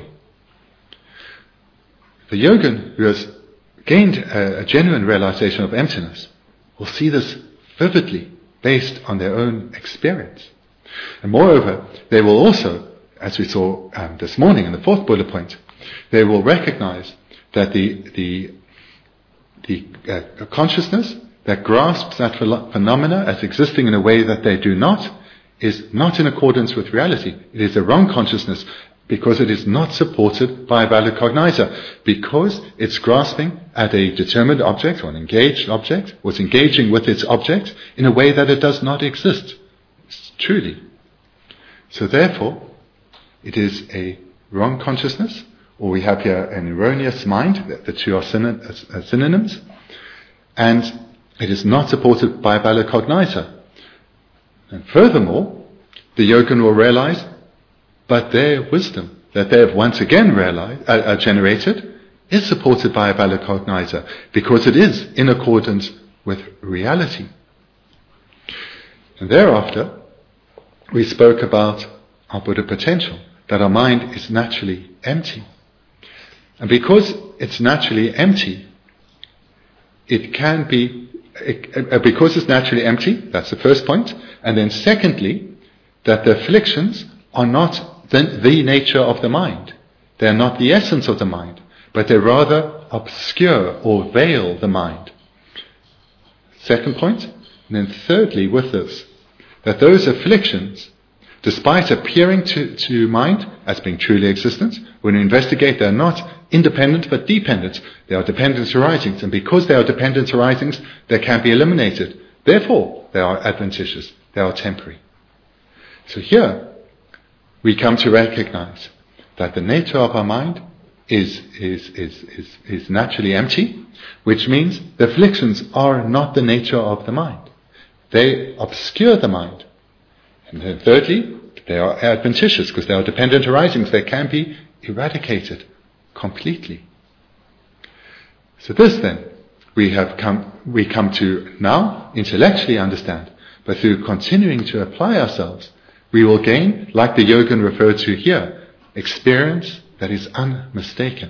The yogin who has gained a genuine realization of emptiness will see this vividly based on their own experience. And moreover, they will also, as we saw this morning in the fourth bullet point, they will recognize that the consciousness that grasps that phenomena as existing in a way that they do not is not in accordance with reality. It is a wrong consciousness because it is not supported by a valid cognizer, because it's grasping at a determined object or an engaged object, or it's engaging with its object in a way that it does not exist, truly. So therefore, it is a wrong consciousness, or we have here an erroneous mind. The two are synonyms, and it is not supported by a valid cognizer. And furthermore, the yogin will realize, but their wisdom that they have once again generated is supported by a valid cognizer, because it is in accordance with reality. And thereafter, we spoke about our Buddha potential, that our mind is naturally empty. And because it's naturally empty, because it's naturally empty, that's the first point. And then secondly, that the afflictions are not the nature of the mind. They are not the essence of the mind, but they rather obscure or veil the mind. Second point. And then thirdly, with this, that those afflictions, despite appearing to mind as being truly existent, when you investigate, they are not independent but dependent. They are dependent arisings, and because they are dependent arisings, they can be eliminated. Therefore, they are adventitious. They are temporary. So here, we come to recognize that the nature of our mind is naturally empty, which means the afflictions are not the nature of the mind. They obscure the mind. And then thirdly, they are adventitious because they are dependent arisings. They can be eradicated completely. So this then, we come to now intellectually understand, but through continuing to apply ourselves, we will gain, like the yogin referred to here, experience that is unmistaken.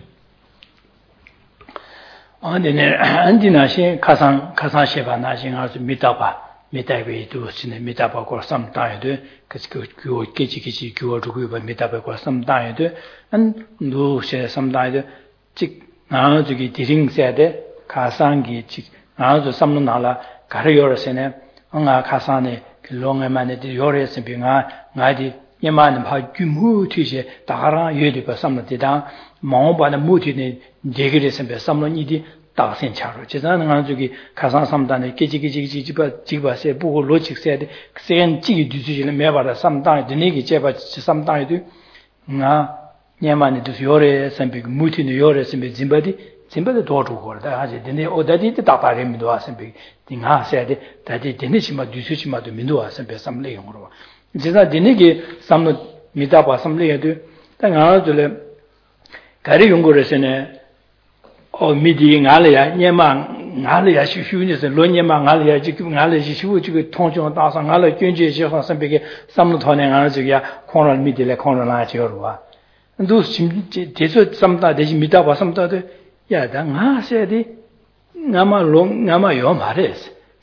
미타베 두스네 미타바고 삼다에도 그 깨지기지 교어주고 미타바고 삼다에도 안 누세 삼다에도 즉 나저기 디링세데 가상기 즉 나저 삼는나라 가려요르세네 응아 가산에 롱에만에 요레스 빙아 나디 예만은 바 규무티제 다라 예리가 삼는데다 마오바는 무티네 제기레스 배 삼는이디 다센차로 제자는 저기 가상 삼단에 지바세 보고 로직세데 그센 지기 뒤지는 매바라 삼단에 드네기 제바 삼단에도 나 녀만에도 요래 선비 무티네 요래 선비 짐바디 도주고다 하지 드네 오다디데 다바레미도 와선비 딩하세데 다디 드네시마 뒤수시마도 민도 와선비 삼레용으로 제가 드네기 삼노 미다바 삼레에도 당아들에 가리 용고레세네 미디 알이야 녀만 알이야 쉬쉬니서 로녀만 알이야 지금 알이 쉬고 지금 통정 다상 알이 견제시서 선비게 삼노 토네 알지야 코널 미디레 코널라 지어와 또 대소 삼다 대지 미다바 삼다도 야다 나세디 나마 요 말레스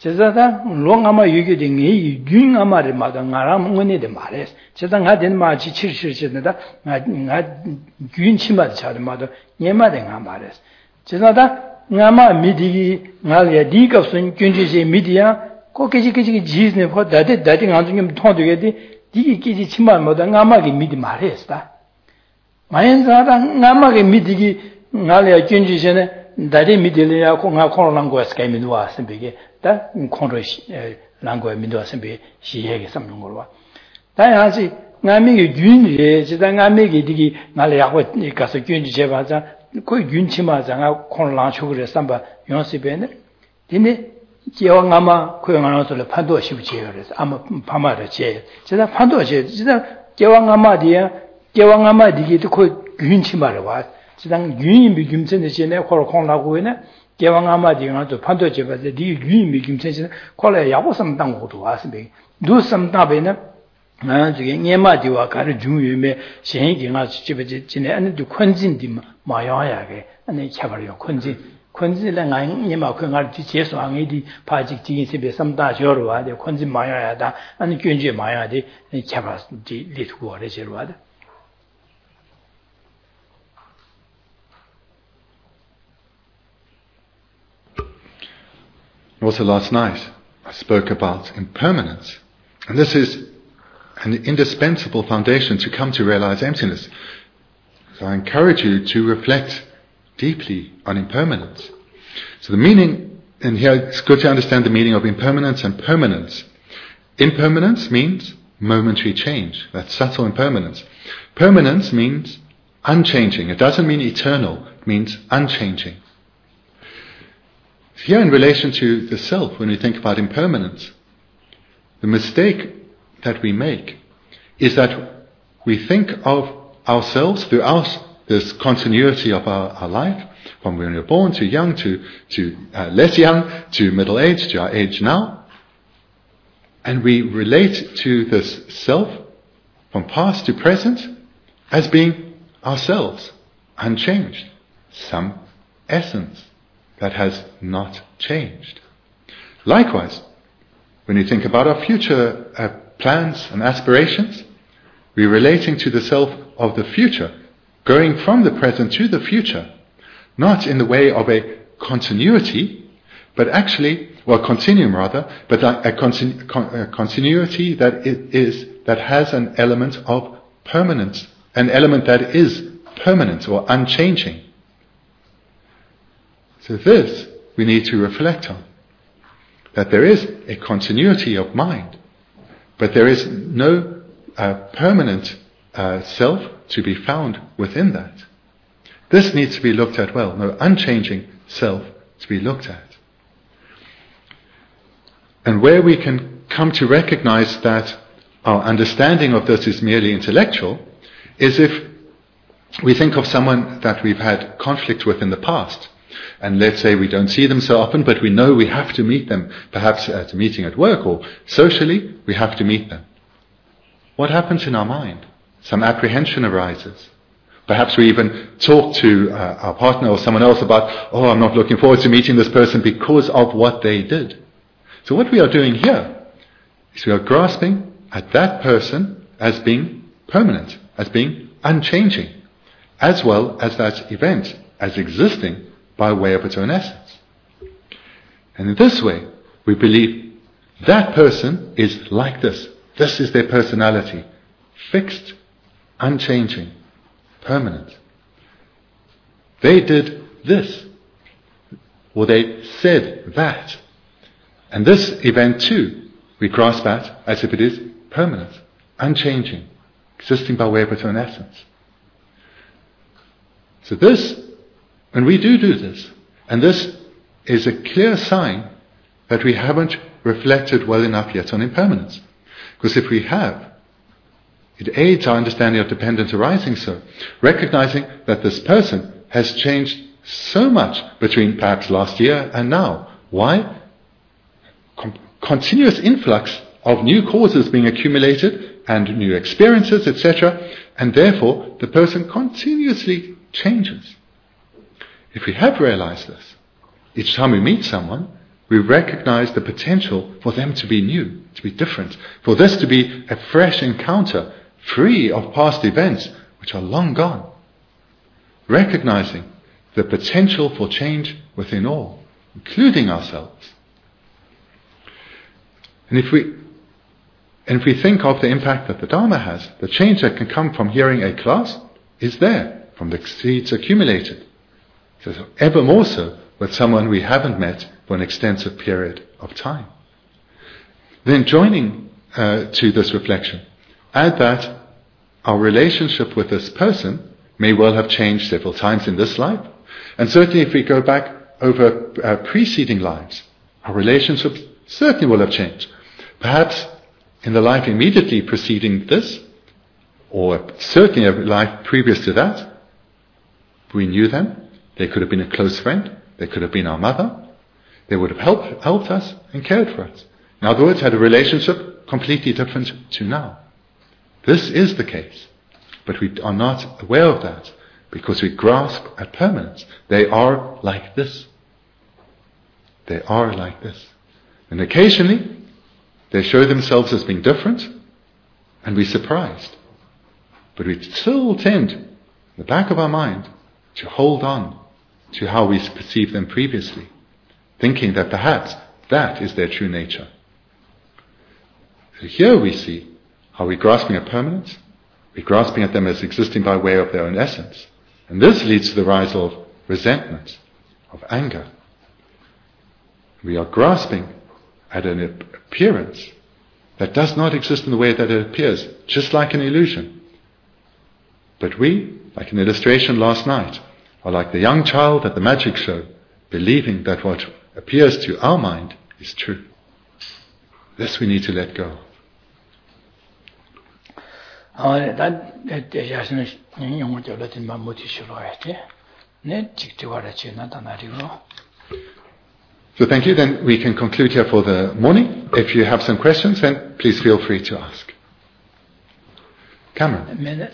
제자다 롱아마 유기딩이 윤아마를 마다 나랑 뭐네데 말했어. 제가 나된 마치 칠칠칠다 나 윤치마다 차마다 예마den가 말했어. 제자다 나마 미디 나리아 디갑선 균지시 미디야 꼭게지게지 지스네 거 다데 나중에 통되게디 디기기지 치마마다 나마게 미디 말했어. 마연사다 나마게 미디기 나리아 균지시네 다리 미디리아 공화 콜랑고 스카이미도 왔습니다. 다 콘로 랑고에 민도 왔습니다. 시에게 삼는 거로 와. 다야지 나미게 윤이 지다 나미게 디기 나리아고 가서 균지 제바자 그 윤치마자가 콘랑 초그레 삼바 용시베네. 근데 개왕아마 고영하나서 판도 시부지요. 그래서 아마 파마를 제. 지다 판도 제. 지다 개왕아마디야 개왕아마 디기도 그 윤치마를 와. 지당 윤이 김선의 전에 콜콩라고 해네 개왕아마디가 판도 제바데 디 윤이 김선의 콜에 야보섬 당고도 왔습니다. 누섬 답에는 나중에 예마디와 가르 중요에 신이기가 집에 지내 안도 권진디 마야야게 아니 차버려 권진을 난 예마 그걸 뒤에서 왕이디 바직 지기집에 섬다 저러 와데 권진 마야야다 아니 견지 마야디 차바디 리트고 그래서 와데 Also last night, I spoke about impermanence. And this is an indispensable foundation to come to realize emptiness. So I encourage you to reflect deeply on impermanence. So the meaning, and here it's good to understand the meaning of impermanence and permanence. Impermanence means momentary change. That's subtle impermanence. Permanence means unchanging. It doesn't mean eternal. It means unchanging. Here in relation to the self, when we think about impermanence, the mistake that we make is that we think of ourselves throughout this continuity of our life, from when we're born to young to less young, to middle age, to our age now, and we relate to this self from past to present as being ourselves, unchanged, some essence that has not changed. Likewise, when you think about our future plans and aspirations, we're relating to the self of the future, going from the present to the future, not in the way of a continuity, but actually, well, continuum rather, but a continuity that has an element of permanence, an element that is permanent or unchanging. So this we need to reflect on, that there is a continuity of mind, but there is no permanent self to be found within that. This needs to be looked at well, no unchanging self to be looked at. And where we can come to recognize that our understanding of this is merely intellectual, is if we think of someone that we've had conflict with in the past, and let's say we don't see them so often, but we know we have to meet them, perhaps at a meeting at work or socially, we have to meet them. What happens in our mind? Some apprehension arises. Perhaps we even talk to our partner or someone else about, oh, I'm not looking forward to meeting this person because of what they did. So what we are doing here is we are grasping at that person as being permanent, as being unchanging, as well as that event as existing by way of its own essence. And in this way, we believe that person is like this. This is their personality. Fixed, unchanging, permanent. They did this, or they said that. And this event too, we grasp at as if it is permanent, unchanging, existing by way of its own essence. So this, when we do this, and this is a clear sign that we haven't reflected well enough yet on impermanence. Because if we have, it aids our understanding of dependence arising so, recognizing that this person has changed so much between perhaps last year and now. Why? Continuous influx of new causes being accumulated and new experiences, etc. And therefore, the person continuously changes. If we have realized this, each time we meet someone, we recognize the potential for them to be new, to be different, for this to be a fresh encounter, free of past events which are long gone. Recognizing the potential for change within all, including ourselves. And if we think of the impact that the Dharma has, the change that can come from hearing a class is there, from the seeds accumulated. So ever more so with someone we haven't met for an extensive period of time. Then joining to this reflection, add that our relationship with this person may well have changed several times in this life, and certainly if we go back over preceding lives, our relationships certainly will have changed. Perhaps in the life immediately preceding this, or certainly a life previous to that, we knew them. They could have been a close friend. They could have been our mother. They would have helped us and cared for us. In other words, had a relationship completely different to now. This is the case. But we are not aware of that because we grasp at permanence. They are like this. They are like this. And occasionally, they show themselves as being different, and we're surprised. But we still tend, in the back of our mind, to hold on to how we perceived them previously, thinking that perhaps that is their true nature. So here we see how we're grasping at permanence, we're grasping at them as existing by way of their own essence. And this leads to the rise of resentment, of anger. We are grasping at an appearance that does not exist in the way that it appears, just like an illusion. But we, like an illustration last night, are like the young child at the magic show, believing that what appears to our mind is true. This we need to let go. So thank you. Then we can conclude here for the morning. If you have some questions, then please feel free to ask. Cameron.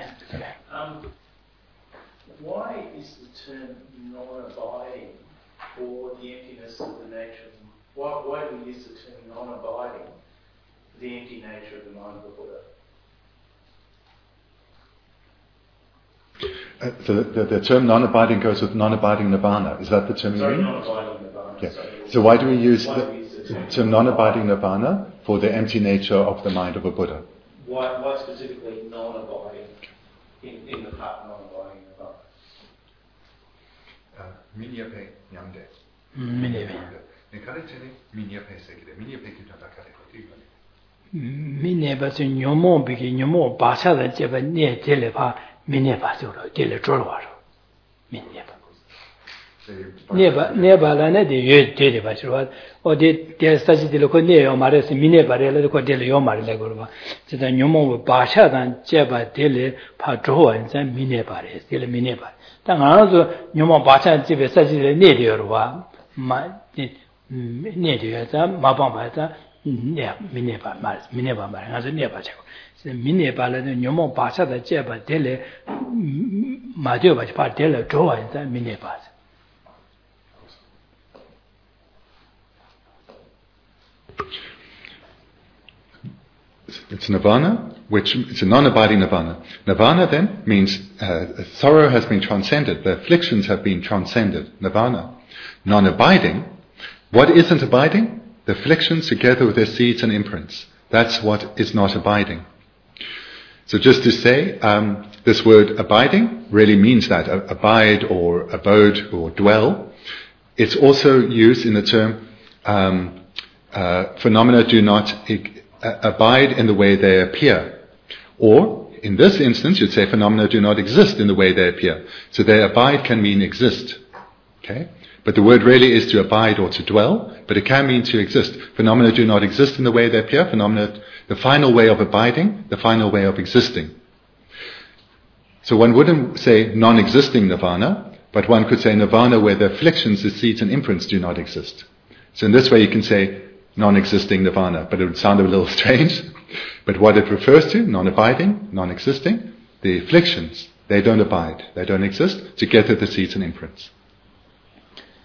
Why is the term non-abiding for the emptiness of the nature? Why do we use the term non-abiding for the empty nature of the mind of the Buddha? So the term non-abiding goes with non-abiding nirvana. Is that the term you mean? Non-abiding nirvana. Yeah. So why do we use the term non-abiding nirvana for the empty nature of the mind of a Buddha? Why specifically non-abiding in the part non-abiding nirvana? Minyape nyamde. Minyape se nyomo biki nyomo basa da jeba ne tele pa minyape se lo tele jolwa ro. Minyape. Neba la ne de ye tele ba jwa o de saji de lo ko ne yo mare se minyape le ko tele yo mare le ko ba. Se da nyomo basa dan jeba tele pa jwa en san minyape le tele minyape. Dan also nyomo basa jebe saji le ne de yo ba ma ne de ya ma ba ba ta ne minyape ma ngaso ne ba che ko. Se minyape le nyomo basa da jeba tele ma de ba pa tele jwa en san minyape. It's nirvana, which it's a non-abiding nirvana. Nirvana then means sorrow has been transcended, the afflictions have been transcended. Nirvana. Non-abiding, what isn't abiding? The afflictions together with their seeds and imprints. That's what is not abiding. So just to say, this word abiding really means that, abide or abode or dwell. It's also used in the term phenomena do not abide in the way they appear. Or, in this instance, you'd say phenomena do not exist in the way they appear. So they abide can mean exist. Okay? But the word really is to abide or to dwell, but it can mean to exist. Phenomena do not exist in the way they appear. Phenomena, the final way of abiding, the final way of existing. So one wouldn't say non-existing nirvana, but one could say nirvana where the afflictions, the seeds and imprints do not exist. So in this way you can say non-existing nirvana, but it would sound a little strange. But what it refers to, non-abiding, non-existing, the afflictions, they don't abide, they don't exist, together the seeds and imprints.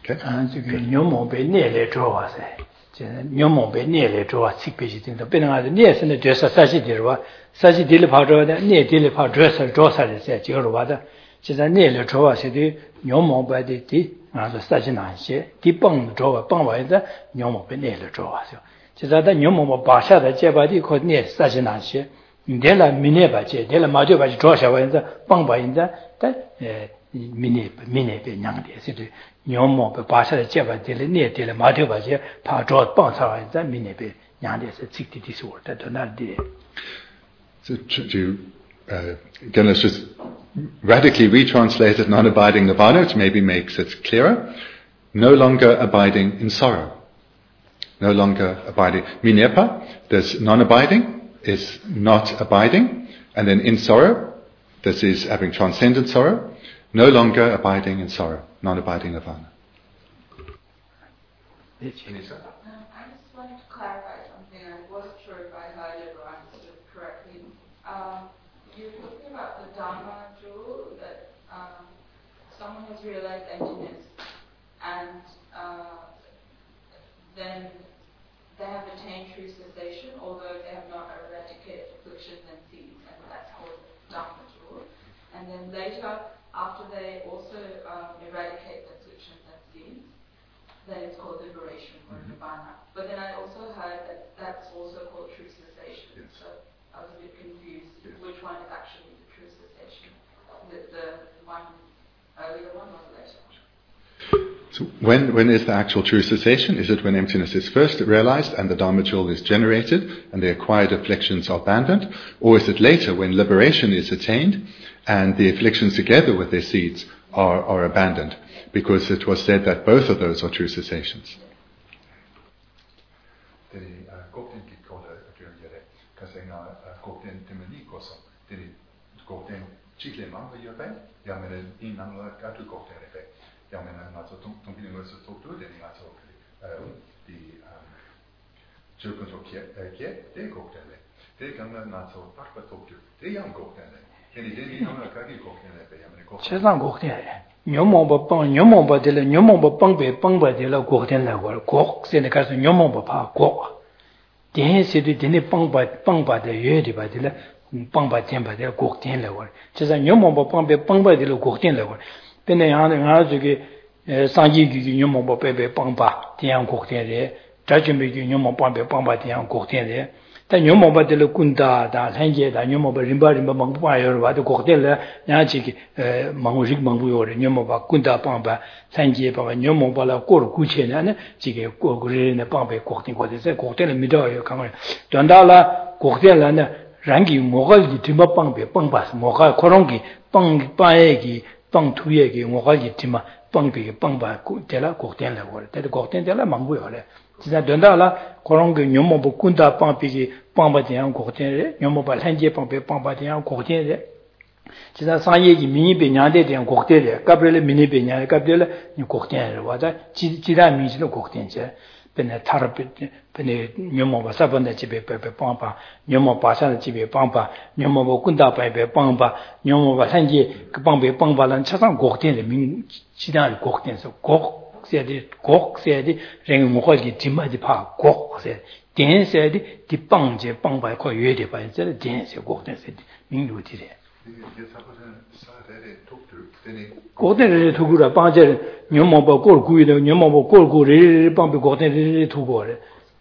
Okay. Nyomo be nearly draw us. Nyomo be nearly draw 6 pages in the Benanga, near the dress of Sagidirwa, Sagidil powder, near Dilly powder dress, draw said Jorwada. She's a nearly draw city, Nyomo by the tea, and the Saginan she, deep bong draw, bong by the Nyomo be nearly draw. She's at the Nyomo Basha, the Jebadi could near Saginan she. Della Mineba, della Majo by Joshua in the Bangba in the Minebe Yang, city, Nyomo, Basha, the Jeva, della near della Majo by Pa George Bonsa in the Minebe Yang, 60 disorder, that not dear. So again, let's just radically retranslate it, non-abiding nirvana, which maybe makes it clearer. No longer abiding in sorrow. No longer abiding. Minepa, there's non-abiding. Is not abiding, and then in sorrow, this is having transcended sorrow, no longer abiding in sorrow, non-abiding nirvana. I just wanted to clarify something. I wasn't sure if I heard it or understood it correctly. You were talking about the Dharma jewel, that someone has realized emptiness, and then they have attained true cessation, although they have not eradicated afflictions and seeds, and that's called Dharma jewel. And then later, after they also eradicate the afflictions and seeds, then it's called liberation or nirvana. But then I also heard that that's also called true cessation. Yes. So I was a bit confused. Yes. Which one is actually the true cessation? Is it the one earlier one or the later one? So when is the actual true cessation? Is it when emptiness is first realized and the Dharma jewel is generated and the acquired afflictions are abandoned? Or is it later when liberation is attained and the afflictions together with their seeds are abandoned? Because it was said that both of those are true cessations. Nyomo de la Nyomo Bangba de la Gordon Level, Gok, Seneca, Nyomo Pa, Gok. Then said the Dini Bangba de Yedi by the Bangba Temba de Gokten level. Just a Nyomo Bangba de la Gokten level. Then they are to get Sanji Nyomo Bebe Bangba, Tian Gokten, Judging Nyomo Bangba Tian Gokten. The Nyomo de la Kunda, the Hange, the Nyomo Rimba Mangua, the Goktel, Nachi, Manguik Mangu, Nyomo Kunda Pamba, Sanji, Nyomo Bala, Kor Kuchen, and Chige, Green, Pambe, Cockting, what is a cocktail in middle, come Dondala, Cocktail, and Rangi, Mogal, Timba Pambe, Pampas, Moga, Korongi, Pang Paegi, Pang Tuyegi, Mogali Tima, Pambi, Pamba, Tela, Cocktail, that Cocktail, Mangu. Dondala, Korong, Nyomo Kunda Pampi, Pambatian Cocktail, Nyomo Hanji Pampe, Pambatian Cocktail. Chisa Sanyi, Mini Benyade and Cocktail, Gabriel Mini Benya, Gabriel, New Cocktail, what Chida means no cocktail. Penetarpit, Nyomo Saban Chibe Pampa, Nyomo Pasan Chibe Pampa, Nyomo Kunda Pape Pampa, Nyomo Hanji, Pampe Pamba, and Chasan Cocktail, mean Chida Cocktail, so Cock. Said Gok said, Ring Mohogi Tima de Pa, Gok said, Dan said, the Bangje Bang by Koyede by the dance of Gokten said, Mingu did it. Gokten to good a Banger, Nyomo Gorgu, Nyomo Gorgu, Bambi Gokten to Gore.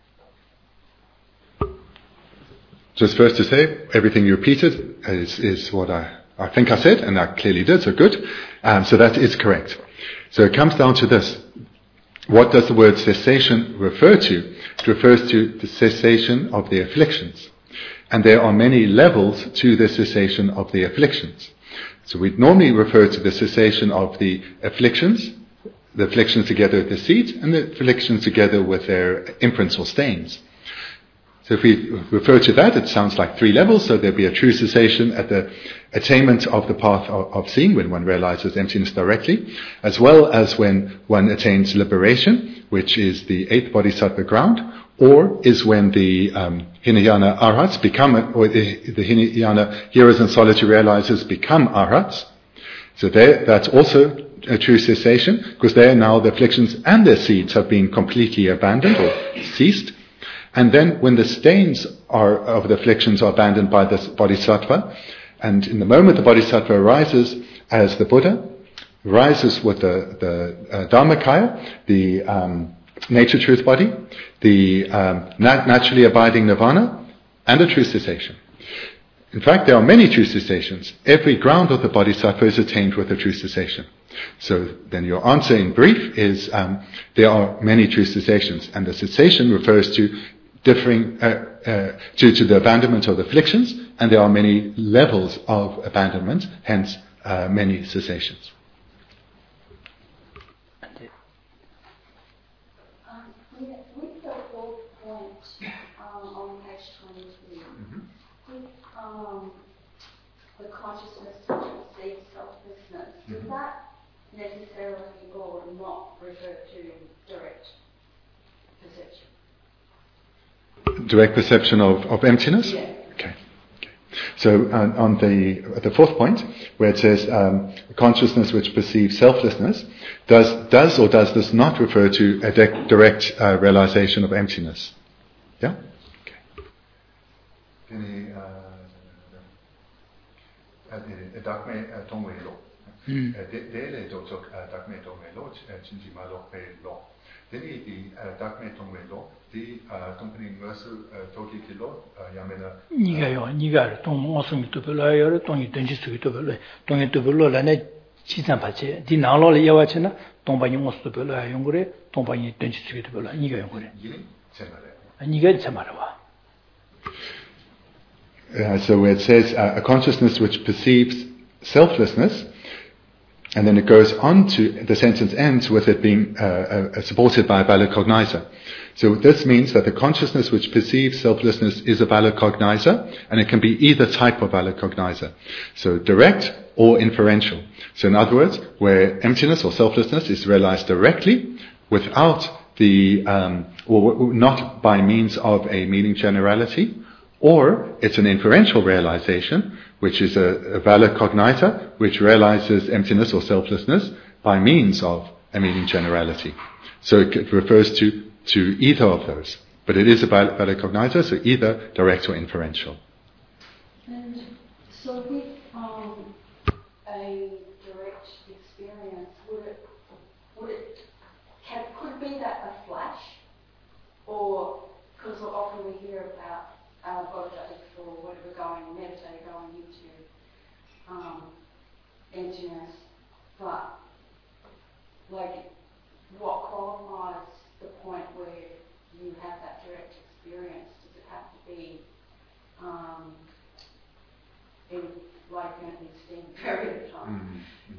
Just first to say, everything you repeated is what I think I said, and I clearly did, so good. So that is correct. So it comes down to this. What does the word cessation refer to? It refers to the cessation of the afflictions. And there are many levels to the cessation of the afflictions. So we normally refer to the cessation of the afflictions together with the seeds, and the afflictions together with their imprints or stains. So if we refer to that, it sounds like 3 levels. So there'll be a true cessation at the attainment of the path of seeing, when one realizes emptiness directly, as well as when one attains liberation, which is the 8th bodhisattva ground, or is when the Hinayana arhats become, or the Hinayana hearers in solitude realizers become arhats. So that's also a true cessation, because there now the afflictions and their seeds have been completely abandoned or ceased. And then when the stains of the afflictions are abandoned by the bodhisattva, and in the moment the bodhisattva arises as the Buddha, rises with the Dharmakaya, the nature truth body, the naturally abiding nirvana, and a true cessation. In fact, there are many true cessations. Every ground of the bodhisattva is attained with a true cessation. So then your answer in brief is there are many true cessations, and the cessation refers to differing to the abandonment of the afflictions, and there are many levels of abandonment, hence many cessations. With the fourth point on page 22, with the consciousness which receives selflessness, does that necessarily or not refer to direct perception? Direct perception of emptiness? Yeah. Okay. So on the fourth point, where it says consciousness which perceives selflessness, does or does this not refer to a direct realization of emptiness? Yeah? Okay. 니가요 동 어성이 또 별로요 동이 던지수기 또 별로 동이 또 별로라네 지산 받지 디 나로를 여와치나 동반이 모습도 별로야 용거래 동반이 던지수기 또 별로 니가 용거래 니가 참 말아봐. So where it says a consciousness which perceives selflessness, and then it goes on to, the sentence ends with it being supported by a valid cognizer. So this means that the consciousness which perceives selflessness is a valid cognizer, and it can be either type of valid cognizer. So direct or inferential. So in other words, where emptiness or selflessness is realized directly, without or not by means of a meaning generality, or it's an inferential realization, which is a valid cognizer, which realizes emptiness or selflessness by means of a meaning generality. So it refers to either of those. But it is a valid cognizer, so either direct or inferential. And so with a direct experience, could it be that a flash? Or, because often we hear about bodhidharmas or whatever meditating going into emptiness, but like what qualifies the point where you have that direct experience? Does it have to be in like an extended period of time?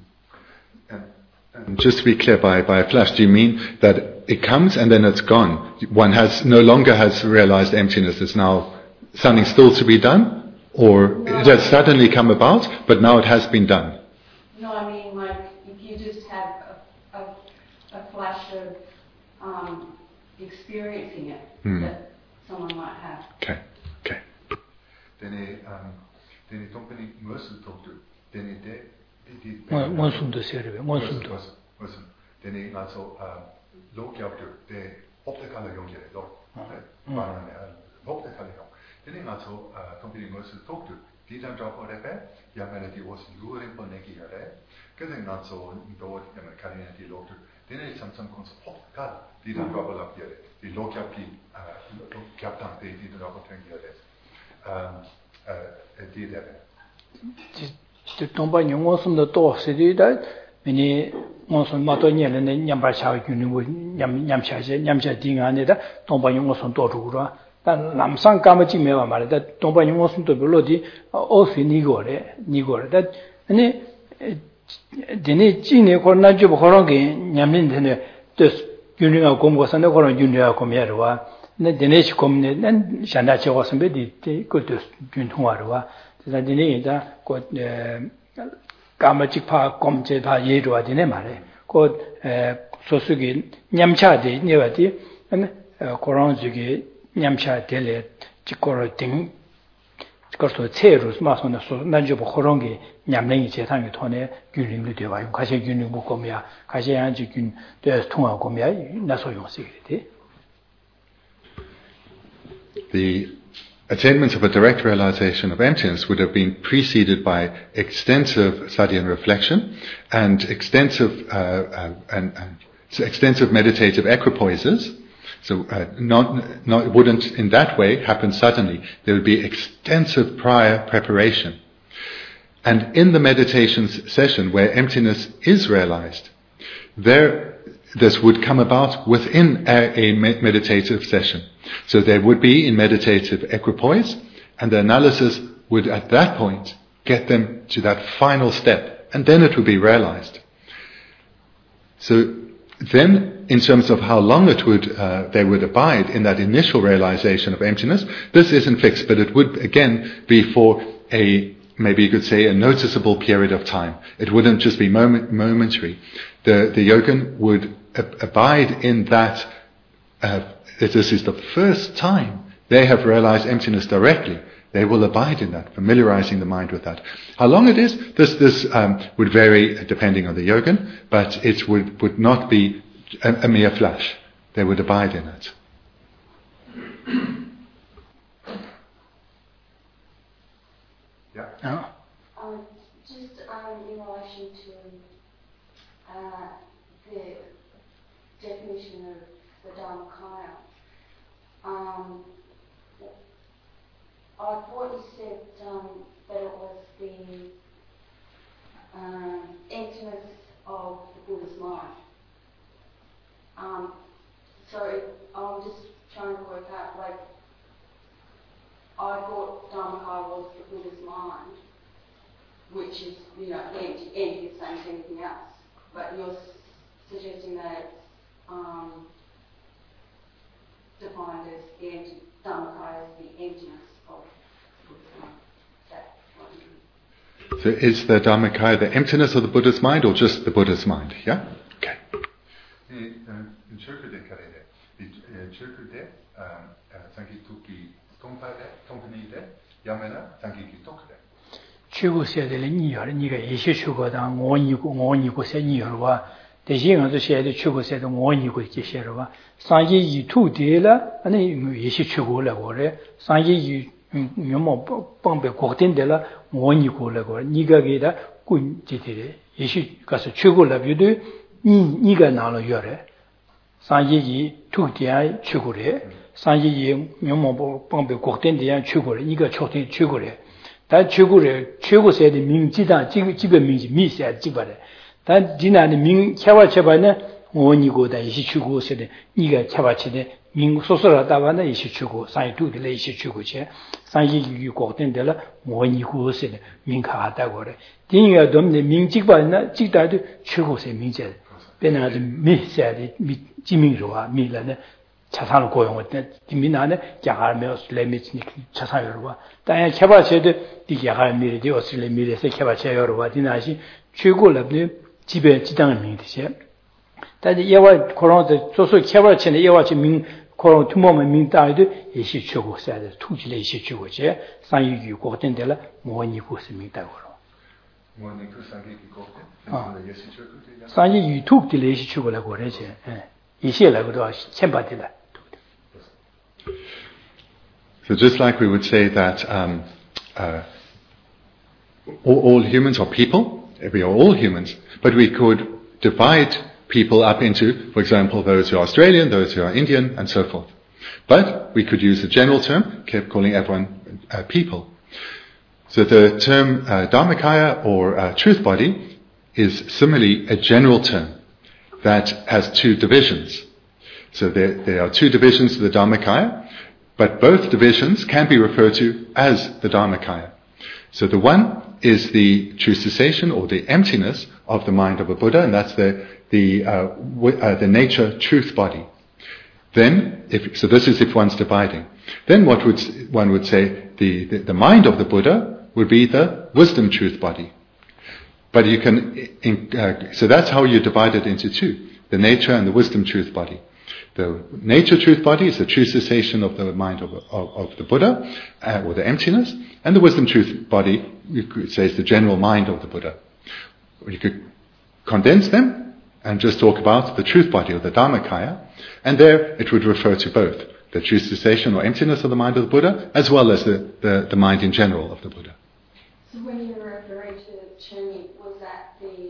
And just to be clear, by a flash, do you mean that it comes and then it's gone? One no longer has realized emptiness, it's now something still to be done? Or it has suddenly come about, but now it has been done? No, I mean like if you just have a flash of experiencing it that someone might have. Okay. 원숨도 세르베 원숨도 Then also look up to the optical 연결에 로 말하는 optical 연. Then also company must talk to 디자인 작업에 야만의 디오스 루어링 보내기에 그래서 also 도 야만의 디 로트 then samsung concept optical 디자인 작업을 하기에 디 로캡이 로캡당 디자인 작업을 하기에 디데 동반 용어숨도 또 세디다 미니 원숨 마도니는 냠바샤 유니고 냠샤제 딩안에다 동반 용어숨 또 주고라 단 남상 까마지 메와 말이다 동반 용어숨도 별로디 오시니고래 다 아니 데네 찌네 코나주 보거런게 냠린데네 또 유니가 공고선에 그런 유니가 공야로와 네 데네시 공네 난 샤나체 was음베디 그것도 균통화로와 데네이다 곧 까마직파 검제다 예로와 되네 말에 곧 소수기 냠차데 네와디 그런 저기 냠차 델레 직거로 등 그것도 체로스 마선의 소 난주부 호롱기 냠랭이 재상이 돈에 균림도 되어요. 가시 균림 먹고면 가시 안지 균 되 통하고 면 나소 용식이 The attainment of a direct realization of emptiness would have been preceded by extensive study and reflection and extensive meditative equipoises. So it wouldn't in that way happen suddenly. There would be extensive prior preparation. And in the meditation session where emptiness is realized, this would come about within a meditative session. So there would be in meditative equipoise, and the analysis would at that point get them to that final step, and then it would be realized. So then, in terms of how long they would abide in that initial realization of emptiness, this isn't fixed, but it would again be for maybe you could say a noticeable period of time. It wouldn't just be momentary. The yogin would abide in that. This is the first time they have realized emptiness directly. They will abide in that, familiarizing the mind with that. How long it is, this would vary depending on the yogin, but it would not be a mere flash. They would abide in it. Yeah. Just in relation to the definition of the Dharmakaya, I thought you said that it was the emptiness of the Buddha's mind. So I'm just trying to work out, like, I thought Dharmakaya was the Buddha's mind, which is, empty, the same as anything else. But you're suggesting that it's defined as the empty, Dharmakaya as the emptiness of the Buddha's mind. Is that what you mean? So is the Dharmakaya the emptiness of the Buddha's mind or just the Buddha's mind? Yeah? Okay. 추구세들의 니어를 니가 예시 추구다 원이고 세 니어와 대신은 세의 추구세도 원이고 계셔와 상계 이투되라 아니 예시 추구라고 그래 상계 이 묘모 방배 고된데라 원이고라고 니가 게다 군지들이 예시 가서 추구라비도 니가 나로 여래 상계 이투되야 추구래 상계 이 묘모 방배 고된데야 추구래 니가 초대 추구래 다 최고세의 명지다 집의 명지 미세야 집어래 다 지나는 명 차와쳐봐는 원이고다 이시 추고세의 네가 차와치데 명 소소라다바나 이시 추고 사이두들 이시 추고체 사이기 고된데라 원이고세의 명카하다고 그래 dinga domne mingjigba jigda도 최고세 명제 배나도 미세야 미 지민로와 미라네 차상을 고용할 때 디미나네 야갈메스 레미스니 차상여와 다야 개발체도 디 야갈미리 디오스레 미레세 개발체여와 디나시 최고랍네 집에 지당을 미디세 다지 예와 코로나도 소소 개발체네 예와치 민 코로나 투모면 민다이도 예시 최고세야 투지레 예시 최고제 상유기 고된데라 모니고스 민다고 모니고 상기기 고된 예시 최고제 상유 유튜브 예시 최고라고 그러지 So just like we would say that all humans are people, we are all humans, but we could divide people up into, for example, those who are Australian, those who are Indian, and so forth. But we could use a general term, keep calling everyone people. So the term Dharmakaya or truth body is similarly a general term that has two divisions. So there are two divisions to the Dharmakaya, but both divisions can be referred to as the Dharmakaya. So the one is the true cessation or the emptiness of the mind of a Buddha, and that's the nature truth body. Then, so this is if one's dividing. Then one would say the mind of the Buddha would be the wisdom truth body. But you can, so that's how you divide it into two, the nature and the wisdom truth body. The nature truth body is the true cessation of the mind of the Buddha, or the emptiness, and the wisdom truth body, you could say, is the general mind of the Buddha. You could condense them and just talk about the truth body, or the Dharmakaya, and there it would refer to both the true cessation or emptiness of the mind of the Buddha, as well as the mind in general of the Buddha. So when you were referring to Chuni, was that the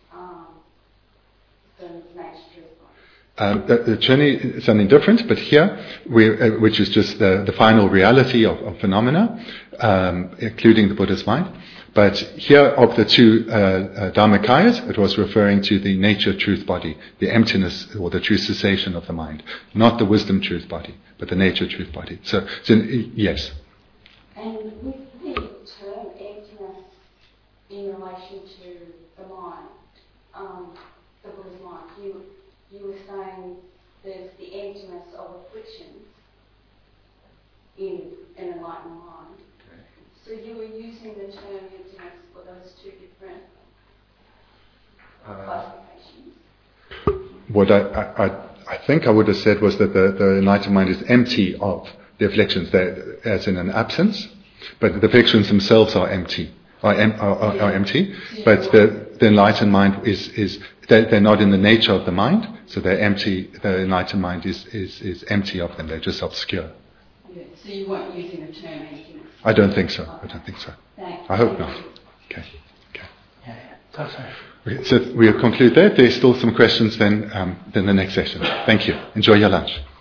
nature truth body? The Chuni is something different, but here, which is just the final reality of phenomena, including the Buddha's mind. But here, of the two Dharmakayas, it was referring to the nature truth body, the emptiness or the true cessation of the mind, not the wisdom truth body, but the nature truth body. So yes. And with the term emptiness in relation to the mind, the Buddha's mind, you were saying there's the emptiness of afflictions in an enlightened mind. Okay. So you were using the term emptiness for those two different classifications. What I think I would have said was that the enlightened mind is empty of the afflictions, as in an absence, but the afflictions themselves are empty. Are empty, but the enlightened mind is they're not in the nature of the mind, so they're empty. The enlightened mind is empty of them. They're just obscure. Yeah, so you weren't using the term emptiness? I don't think so. Thanks. I hope not. Okay. Yeah, that's right. Okay, so we'll conclude there. If there's still some questions, then the next session. Thank you. Enjoy your lunch.